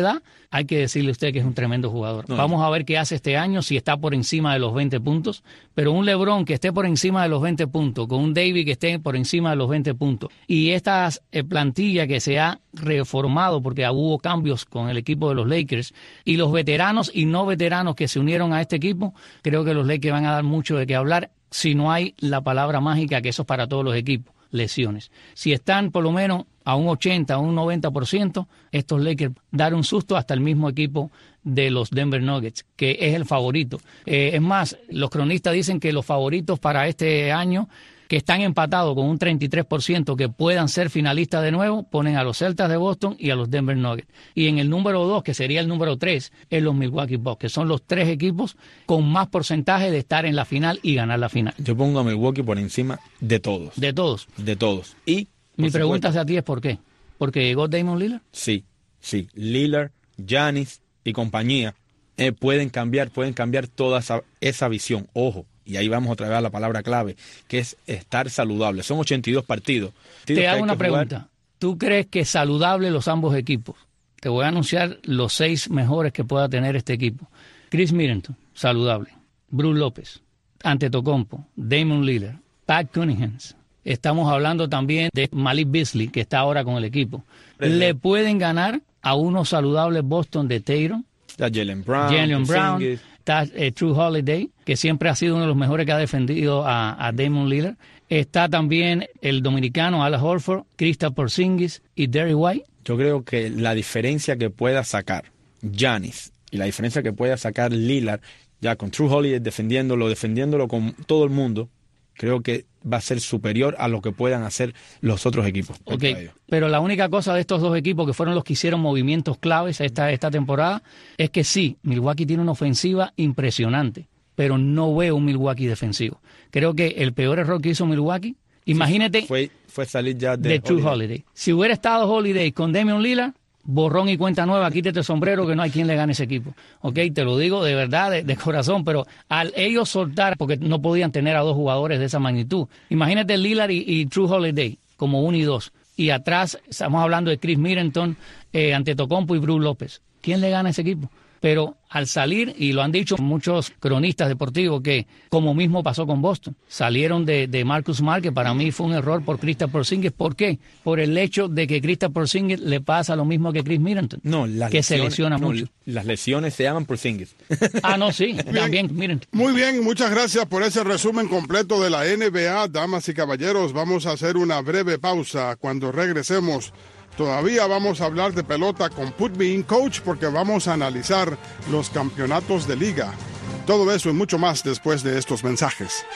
hay que decirle a usted que es un tremendo jugador. No, Vamos no. a ver qué hace este año, si está por encima de los veinte puntos, pero un LeBron que esté por encima de los veinte puntos, con un David que esté por encima de los veinte puntos, y esta eh, plantilla que se ha reformado, porque hubo cambios con el equipo de los Lakers, y los veteranos y no veteranos que se unieron a este equipo, creo que los Lakers van a dar mucho de qué hablar, si no hay la palabra mágica, que eso es para todos los equipos, lesiones. Si están por lo menos a un ochenta, a un noventa por ciento, estos Lakers dar un susto hasta el mismo equipo de los Denver Nuggets, que es el favorito. Eh, es más, los cronistas dicen que los favoritos para este año, que están empatados con un treinta y tres por ciento que puedan ser finalistas de nuevo, ponen a los Celtics de Boston y a los Denver Nuggets. Y en el número dos, que sería el número tres, es los Milwaukee Bucks, que son los tres equipos con más porcentaje de estar en la final y ganar la final. Yo pongo a Milwaukee por encima de todos. De todos. De todos. Y Mi por pregunta supuesto, hacia ti es ¿por qué? ¿Porque llegó Damon Lillard? Sí, sí. Lillard, Giannis y compañía eh, pueden cambiar, pueden cambiar toda esa, esa visión. Ojo, y ahí vamos otra vez a la palabra clave, que es estar saludable. Son ochenta y dos partidos. Te hago una pregunta. ¿Tú crees que saludable los ambos equipos? Te voy a anunciar los seis mejores que pueda tener este equipo. Chris Middleton, saludable. Brook López, Antetokounmpo, Damon Lillard, Pat Cunningham. Estamos hablando también de Malik Beasley, que está ahora con el equipo. Le pueden ganar a unos saludables Boston de Tatum, Está Jaylen Brown, Jaylen Brown, Porzingis. está eh, True Holiday, que siempre ha sido uno de los mejores que ha defendido a, a Damon Lillard. Está también el dominicano Al Horford, Kristaps Porzingis y Derrick White. Yo creo que la diferencia que pueda sacar Giannis y la diferencia que pueda sacar Lillard, ya con True Holiday defendiéndolo, defendiéndolo con todo el mundo, creo que va a ser superior a lo que puedan hacer los otros equipos. Ok, pero la única cosa de estos dos equipos, que fueron los que hicieron movimientos claves esta, esta temporada, es que sí, Milwaukee tiene una ofensiva impresionante, pero no veo un Milwaukee defensivo. Creo que el peor error que hizo Milwaukee, imagínate, Fue, fue salir ya de, de True Holiday. Holiday. Si hubiera estado Holiday con Damian Lillard, borrón y cuenta nueva, quítate el sombrero, que no hay quien le gane ese equipo. Ok, te lo digo de verdad, de, de corazón, pero al ellos soltar, porque no podían tener a dos jugadores de esa magnitud. Imagínate Lillard y, y True Holiday como uno y dos. Y atrás estamos hablando de Chris Middleton, eh, Antetokounmpo y Brook López. ¿Quién le gana a ese equipo? Pero al salir, y lo han dicho muchos cronistas deportivos, que como mismo pasó con Boston, salieron de, de Marcus Smart, que para mí fue un error por Kristaps Porzingis. ¿Por qué? Por el hecho de que Kristaps Porzingis le pasa lo mismo que Chris Middleton, No, las que lesiones, se lesiona no, mucho. Las lesiones se llaman Porzingis. Ah, no, sí, también Middleton. Muy bien, muchas gracias por ese resumen completo de la N B A. Damas y caballeros, vamos a hacer una breve pausa. Cuando regresemos, todavía vamos a hablar de pelota con Put Me In Coach, porque vamos a analizar los campeonatos de liga. Todo eso y mucho más después de estos mensajes.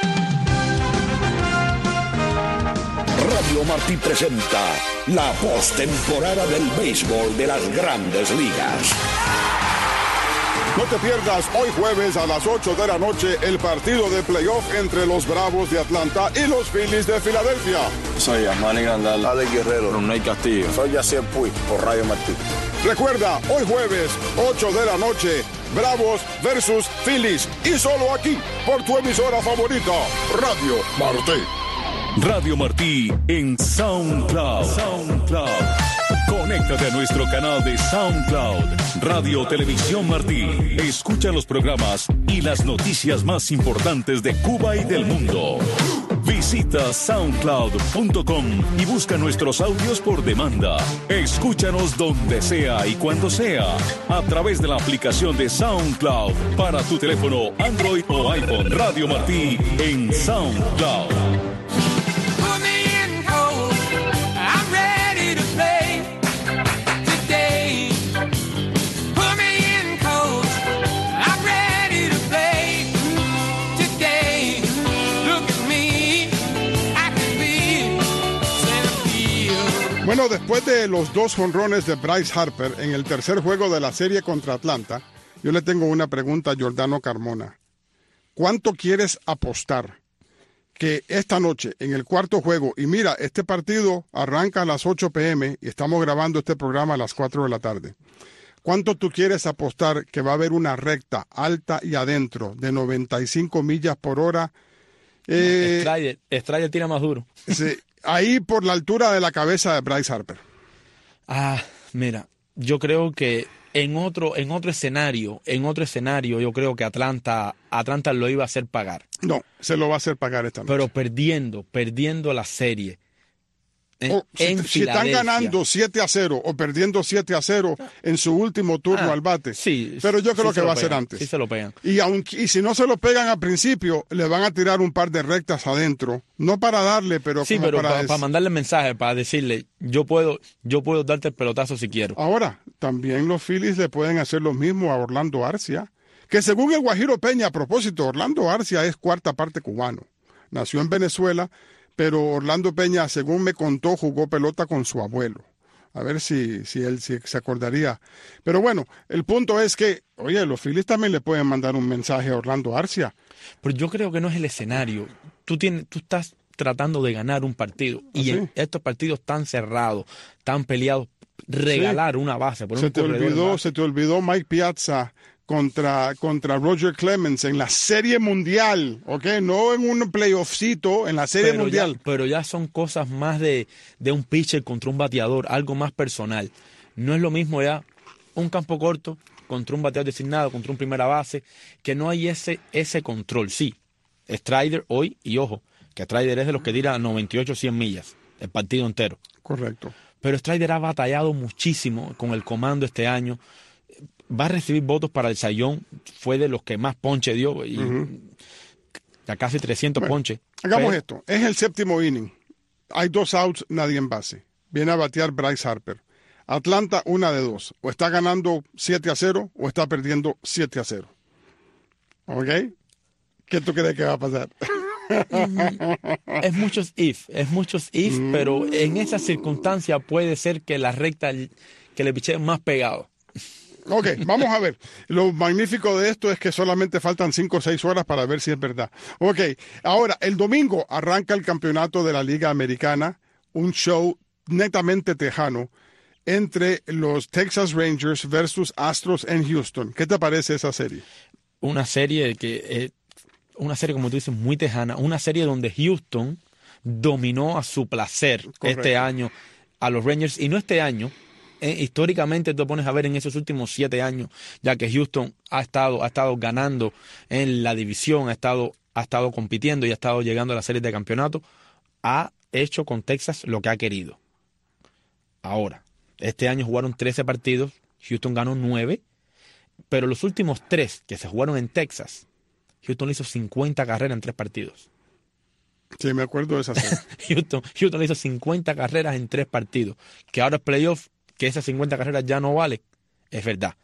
Radio Martí presenta la postemporada del béisbol de las Grandes Ligas. No te pierdas hoy jueves a las ocho de la noche el partido de playoff entre los Bravos de Atlanta y los Phillies de Filadelfia. Soy Manny Grandal, Alex Guerrero, Ronay Castillo. Soy Yacier Puig por Radio Martí. Recuerda, hoy jueves, ocho de la noche, Bravos versus Phillies. Y solo aquí, por tu emisora favorita, Radio Martí. Radio Martí en SoundCloud. SoundCloud. Conéctate a nuestro canal de SoundCloud, Radio Televisión Martí. Escucha los programas y las noticias más importantes de Cuba y del mundo. Visita soundcloud punto com y busca nuestros audios por demanda. Escúchanos donde sea y cuando sea, a través de la aplicación de SoundCloud para tu teléfono Android o iPhone. Radio Martí en SoundCloud. Bueno, después de los dos jonrones de Bryce Harper en el tercer juego de la serie contra Atlanta, yo le tengo una pregunta a Giordano Carmona. ¿Cuánto quieres apostar que esta noche, en el cuarto juego, y mira, este partido arranca a las ocho pe eme y estamos grabando este programa a las cuatro de la tarde, ¿cuánto tú quieres apostar que va a haber una recta alta y adentro de noventa y cinco millas por hora? Eh, Strider, Strider tira más duro. Sí, ahí por la altura de la cabeza de Bryce Harper. Ah, mira, yo creo que en otro, en otro escenario, en otro escenario, yo creo que Atlanta, Atlanta lo iba a hacer pagar. No, se lo va a hacer pagar esta noche. Pero perdiendo, perdiendo la serie. En, o, si, en si están ganando siete a cero o perdiendo siete a cero en su último turno ah, al bate. Sí, pero yo creo sí que va pegan, a ser antes. Sí se lo pegan. Y, aunque, y si no se lo pegan al principio, le van a tirar un par de rectas adentro. No para darle, pero sí, como pero para, pa, para mandarle mensaje, para decirle, yo puedo, yo puedo darte el pelotazo si quiero. Ahora, también los Phillies le pueden hacer lo mismo a Orlando Arcia, que según el Guajiro Peña, a propósito, Orlando Arcia es cuarta parte cubano. Nació en Venezuela, pero Orlando Peña, según me contó, jugó pelota con su abuelo. A ver si, si él si se acordaría. Pero bueno, el punto es que, oye, los Phillies también le pueden mandar un mensaje a Orlando Arcia. Pero yo creo que no es el escenario. Tú, tienes, tú estás tratando de ganar un partido. Y ¿Ah, sí? en estos partidos tan cerrados, tan peleados, regalar sí. una base. Por se, un te olvidó, se te olvidó Mike Piazza contra, contra Roger Clemens en la Serie Mundial, ¿ok? No en un playoffcito, en la Serie pero Mundial. Ya, pero ya son cosas más de, de un pitcher contra un bateador, algo más personal. No es lo mismo ya un campo corto contra un bateador designado, contra un primera base, que no hay ese, ese control. Sí, Strider hoy, y ojo, que Strider es de los que tira noventa y ocho, cien millas, el partido entero. Correcto. Pero Strider ha batallado muchísimo con el comando este año. Va a recibir votos para el Sayón, fue de los que más ponche dio, y uh-huh. a casi trescientos bueno, ponches. Hagamos pero... esto, es el séptimo inning, hay dos outs, nadie en base, viene a batear Bryce Harper. Atlanta, una de dos, o está ganando siete a cero o está perdiendo siete a cero. ¿Ok? ¿Qué tú crees que va a pasar? Es muchos if, es muchos if, mm. pero en esa circunstancia puede ser que la recta, que le piché más pegado. Ok, vamos a ver. Lo magnífico de esto es que solamente faltan cinco o seis horas para ver si es verdad. Ok, ahora, el domingo arranca el campeonato de la Liga Americana, un show netamente tejano entre los Texas Rangers versus Astros en Houston. ¿Qué te parece esa serie? Una serie que, eh, una serie como tú dices, muy tejana, una serie donde Houston dominó a su placer Correcto. este año a los Rangers, y no este año. Eh, históricamente tú pones a ver en esos últimos siete años, ya que Houston ha estado, ha estado ganando en la división, ha estado, ha estado compitiendo y ha estado llegando a la serie de campeonato, ha hecho con Texas lo que ha querido. Ahora, este año jugaron trece partidos, Houston ganó nueve, pero los últimos tres que se jugaron en Texas, Houston le hizo cincuenta carreras en tres partidos. Sí, me acuerdo de esa serie. Houston, Houston le hizo cincuenta carreras en tres partidos, que ahora es playoff, que esas cincuenta carreras ya no vale, es verdad.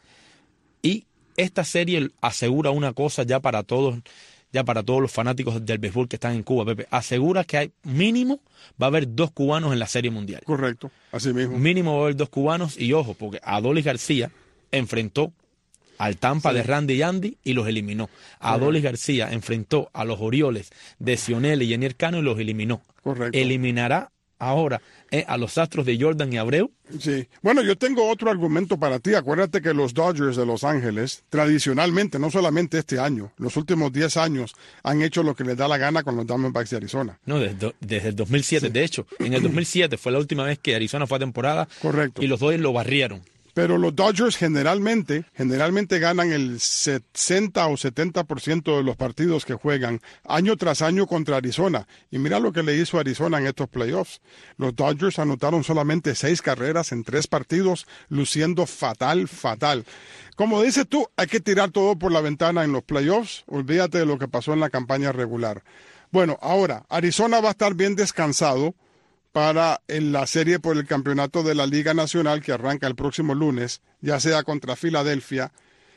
Y esta serie asegura una cosa ya para todos, ya para todos los fanáticos del béisbol que están en Cuba, Pepe. Asegura que hay mínimo va a haber dos cubanos en la Serie Mundial. Correcto, así mismo. Mínimo va a haber dos cubanos, y ojo, porque Adolis García enfrentó al Tampa sí. de Randy Yandy y los eliminó. Adolis García enfrentó a los Orioles de Cionel y Yenier Cano y los eliminó. Correcto. Eliminará ahora eh, a los Astros de Jordan y Abreu. Sí. Bueno, yo tengo otro argumento para ti. Acuérdate que los Dodgers de Los Ángeles, tradicionalmente, no solamente este año, los últimos diez años, han hecho lo que les da la gana con los Diamondbacks de Arizona. No, desde, desde el dos mil siete. Sí. De hecho, en el dos mil siete fue la última vez que Arizona fue a temporada. Correcto. Y los Dodgers lo barrieron. Pero los Dodgers generalmente, generalmente ganan el sesenta o setenta por ciento de los partidos que juegan año tras año contra Arizona. Y mira lo que le hizo Arizona en estos playoffs. Los Dodgers anotaron solamente seis carreras en tres partidos, luciendo fatal, fatal. Como dices tú, hay que tirar todo por la ventana en los playoffs. Olvídate de lo que pasó en la campaña regular. Bueno, ahora, Arizona va a estar bien descansado para en la serie por el campeonato de la Liga Nacional que arranca el próximo lunes, ya sea contra Filadelfia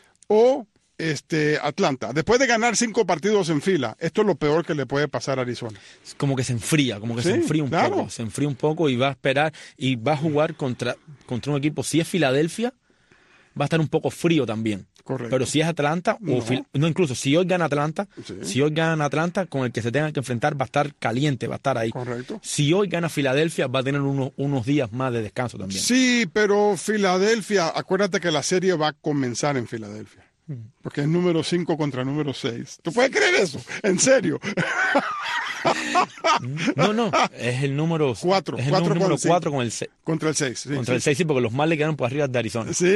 o este, Atlanta. Después de ganar cinco partidos en fila, esto es lo peor que le puede pasar a Arizona. Como que se enfría, como que sí, se enfría un claro. poco, se enfría un poco y va a esperar y va a jugar contra, contra un equipo. Si es Filadelfia, va a estar un poco frío también. Correcto. Pero si es Atlanta, no. o Fil- no incluso si hoy gana Atlanta, sí. si hoy gana Atlanta, con el que se tenga que enfrentar va a estar caliente, va a estar ahí. Correcto. Si hoy gana Filadelfia, va a tener unos, unos días más de descanso también. Sí, pero Filadelfia, acuérdate que la serie va a comenzar en Filadelfia. Porque es número cinco contra número seis. ¿Tú puedes creer eso? ¿En serio? No, no, es el número cuatro. Es el cuatro número con cuatro con el seis. Contra el seis. Sí, contra sí. el seis, sí, porque los Marlins quedaron por arriba de Arizona. Sí.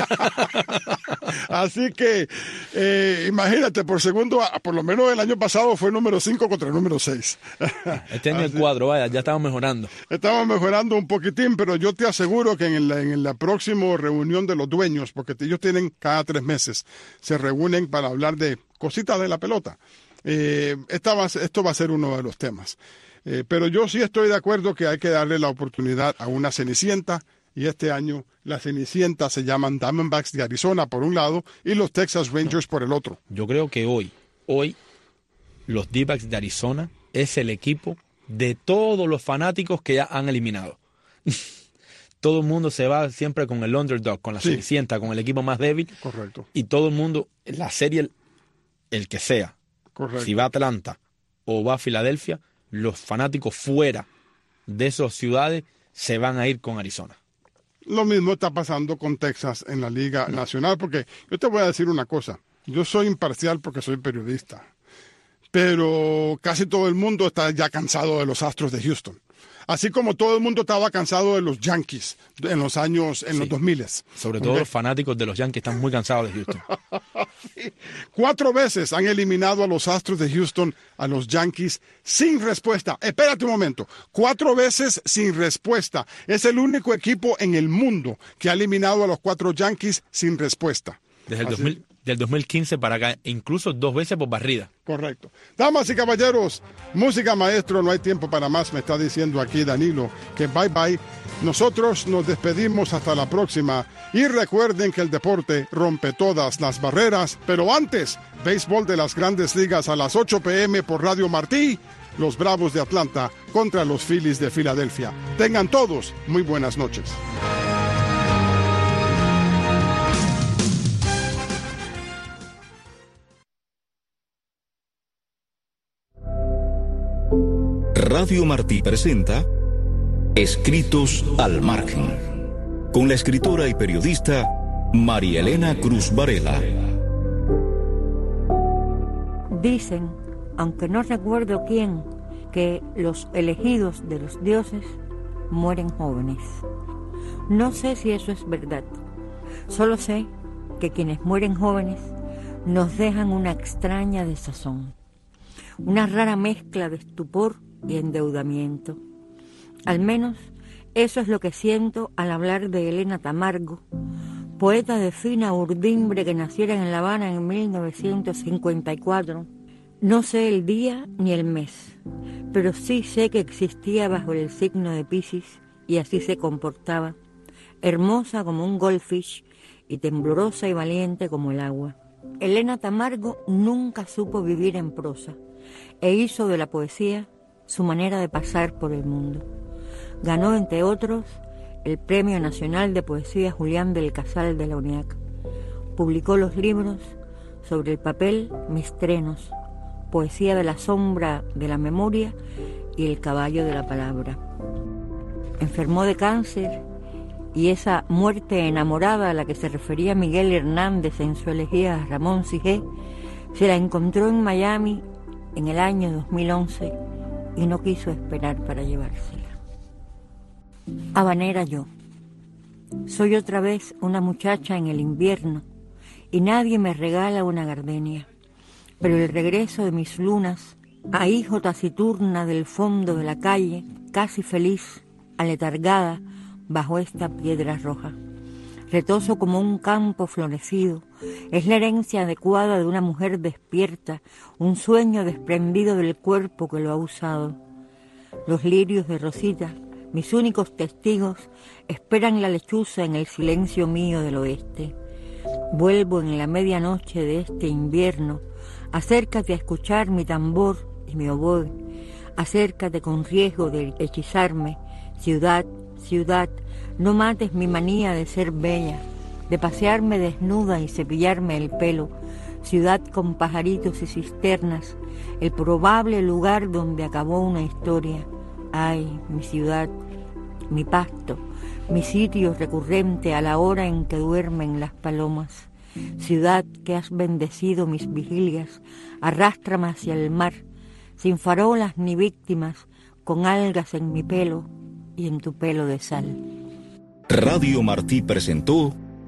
Así que, eh, imagínate, por segundo, por lo menos el año pasado fue número cinco contra el número seis. Este año el cuadro, vaya, ya estamos mejorando. Estamos mejorando un poquitín, pero yo te aseguro que en la, en la próxima reunión de los dueños, porque ellos tienen cada tres meses, se reúnen para hablar de cositas de la pelota. Eh, esta va, esto va a ser uno de los temas. Eh, pero yo sí estoy de acuerdo que hay que darle la oportunidad a una Cenicienta, y este año la Cenicienta se llaman Diamondbacks de Arizona por un lado y los Texas Rangers por el otro. Yo creo que hoy, hoy, los D-backs de Arizona es el equipo de todos los fanáticos que ya han eliminado. Todo el mundo se va siempre con el underdog, con la Sí. Cenicienta, con el equipo más débil. Correcto. Y todo el mundo, la serie, el, el que sea, Correcto. si va a Atlanta o va a Filadelfia, los fanáticos fuera de esas ciudades se van a ir con Arizona. Lo mismo está pasando con Texas en la Liga Nacional, porque yo te voy a decir una cosa. Yo soy imparcial porque soy periodista, pero casi todo el mundo está ya cansado de los Astros de Houston. Así como todo el mundo estaba cansado de los Yankees en los años, en Sí. los dos mil. Sobre todo Ok. los fanáticos de los Yankees están muy cansados de Houston. Cuatro veces han eliminado a los Astros de Houston, a los Yankees, sin respuesta. Espérate un momento. Cuatro veces sin respuesta. Es el único equipo en el mundo que ha eliminado a los cuatro Yankees sin respuesta. Desde el Así- dos mil, del dos mil quince para acá, incluso dos veces por barrida. Correcto. Damas y caballeros, música maestro, no hay tiempo para más, me está diciendo aquí Danilo, que bye bye. Nosotros nos despedimos hasta la próxima y recuerden que el deporte rompe todas las barreras, pero antes, béisbol de las Grandes Ligas a las ocho p m por Radio Martí, los Bravos de Atlanta contra los Phillies de Filadelfia. Tengan todos muy buenas noches. Radio Martí presenta Escritos al Margen, con la escritora y periodista María Elena Cruz Varela. Dicen, aunque no recuerdo quién, que los elegidos de los dioses mueren jóvenes. No sé si eso es verdad. Solo sé que quienes mueren jóvenes nos dejan una extraña desazón, una rara mezcla de estupor y endeudamiento. Al menos eso es lo que siento al hablar de Elena Tamargo, poeta de fina urdimbre que naciera en La Habana en mil novecientos cincuenta y cuatro. No sé el día ni el mes, pero sí sé que existía bajo el signo de Piscis y así se comportaba, hermosa como un goldfish y temblorosa y valiente como el agua. Elena Tamargo nunca supo vivir en prosa e hizo de la poesía su manera de pasar por el mundo. Ganó, entre otros, el Premio Nacional de Poesía Julián del Casal de la UNIAC. Publicó los libros Sobre el papel, Mis trenos, Poesía de la sombra de la memoria y El caballo de la palabra. Enfermó de cáncer y esa muerte enamorada a la que se refería Miguel Hernández en su elegía a Ramón Sigé se la encontró en Miami en el año dos mil once y no quiso esperar para llevársela. Habanera yo. Soy otra vez una muchacha en el invierno y nadie me regala una gardenia, pero el regreso de mis lunas, a hijo taciturna del fondo de la calle, casi feliz, aletargada bajo esta piedra roja. Retoso como un campo florecido, es la herencia adecuada de una mujer despierta, un sueño desprendido del cuerpo que lo ha usado. Los lirios de Rosita, mis únicos testigos, esperan la lechuza en el silencio mío del oeste. Vuelvo en la medianoche de este invierno, acércate a escuchar mi tambor y mi oboe, acércate con riesgo de hechizarme, ciudad, ciudad, no mates mi manía de ser bella, de pasearme desnuda y cepillarme el pelo, ciudad con pajaritos y cisternas, el probable lugar donde acabó una historia. Ay, mi ciudad, mi pasto, mi sitio recurrente a la hora en que duermen las palomas, Ciudad que has bendecido mis vigilias, arrástrame hacia el mar, sin farolas ni víctimas, con algas en mi pelo y en tu pelo de sal. Radio Martí presentó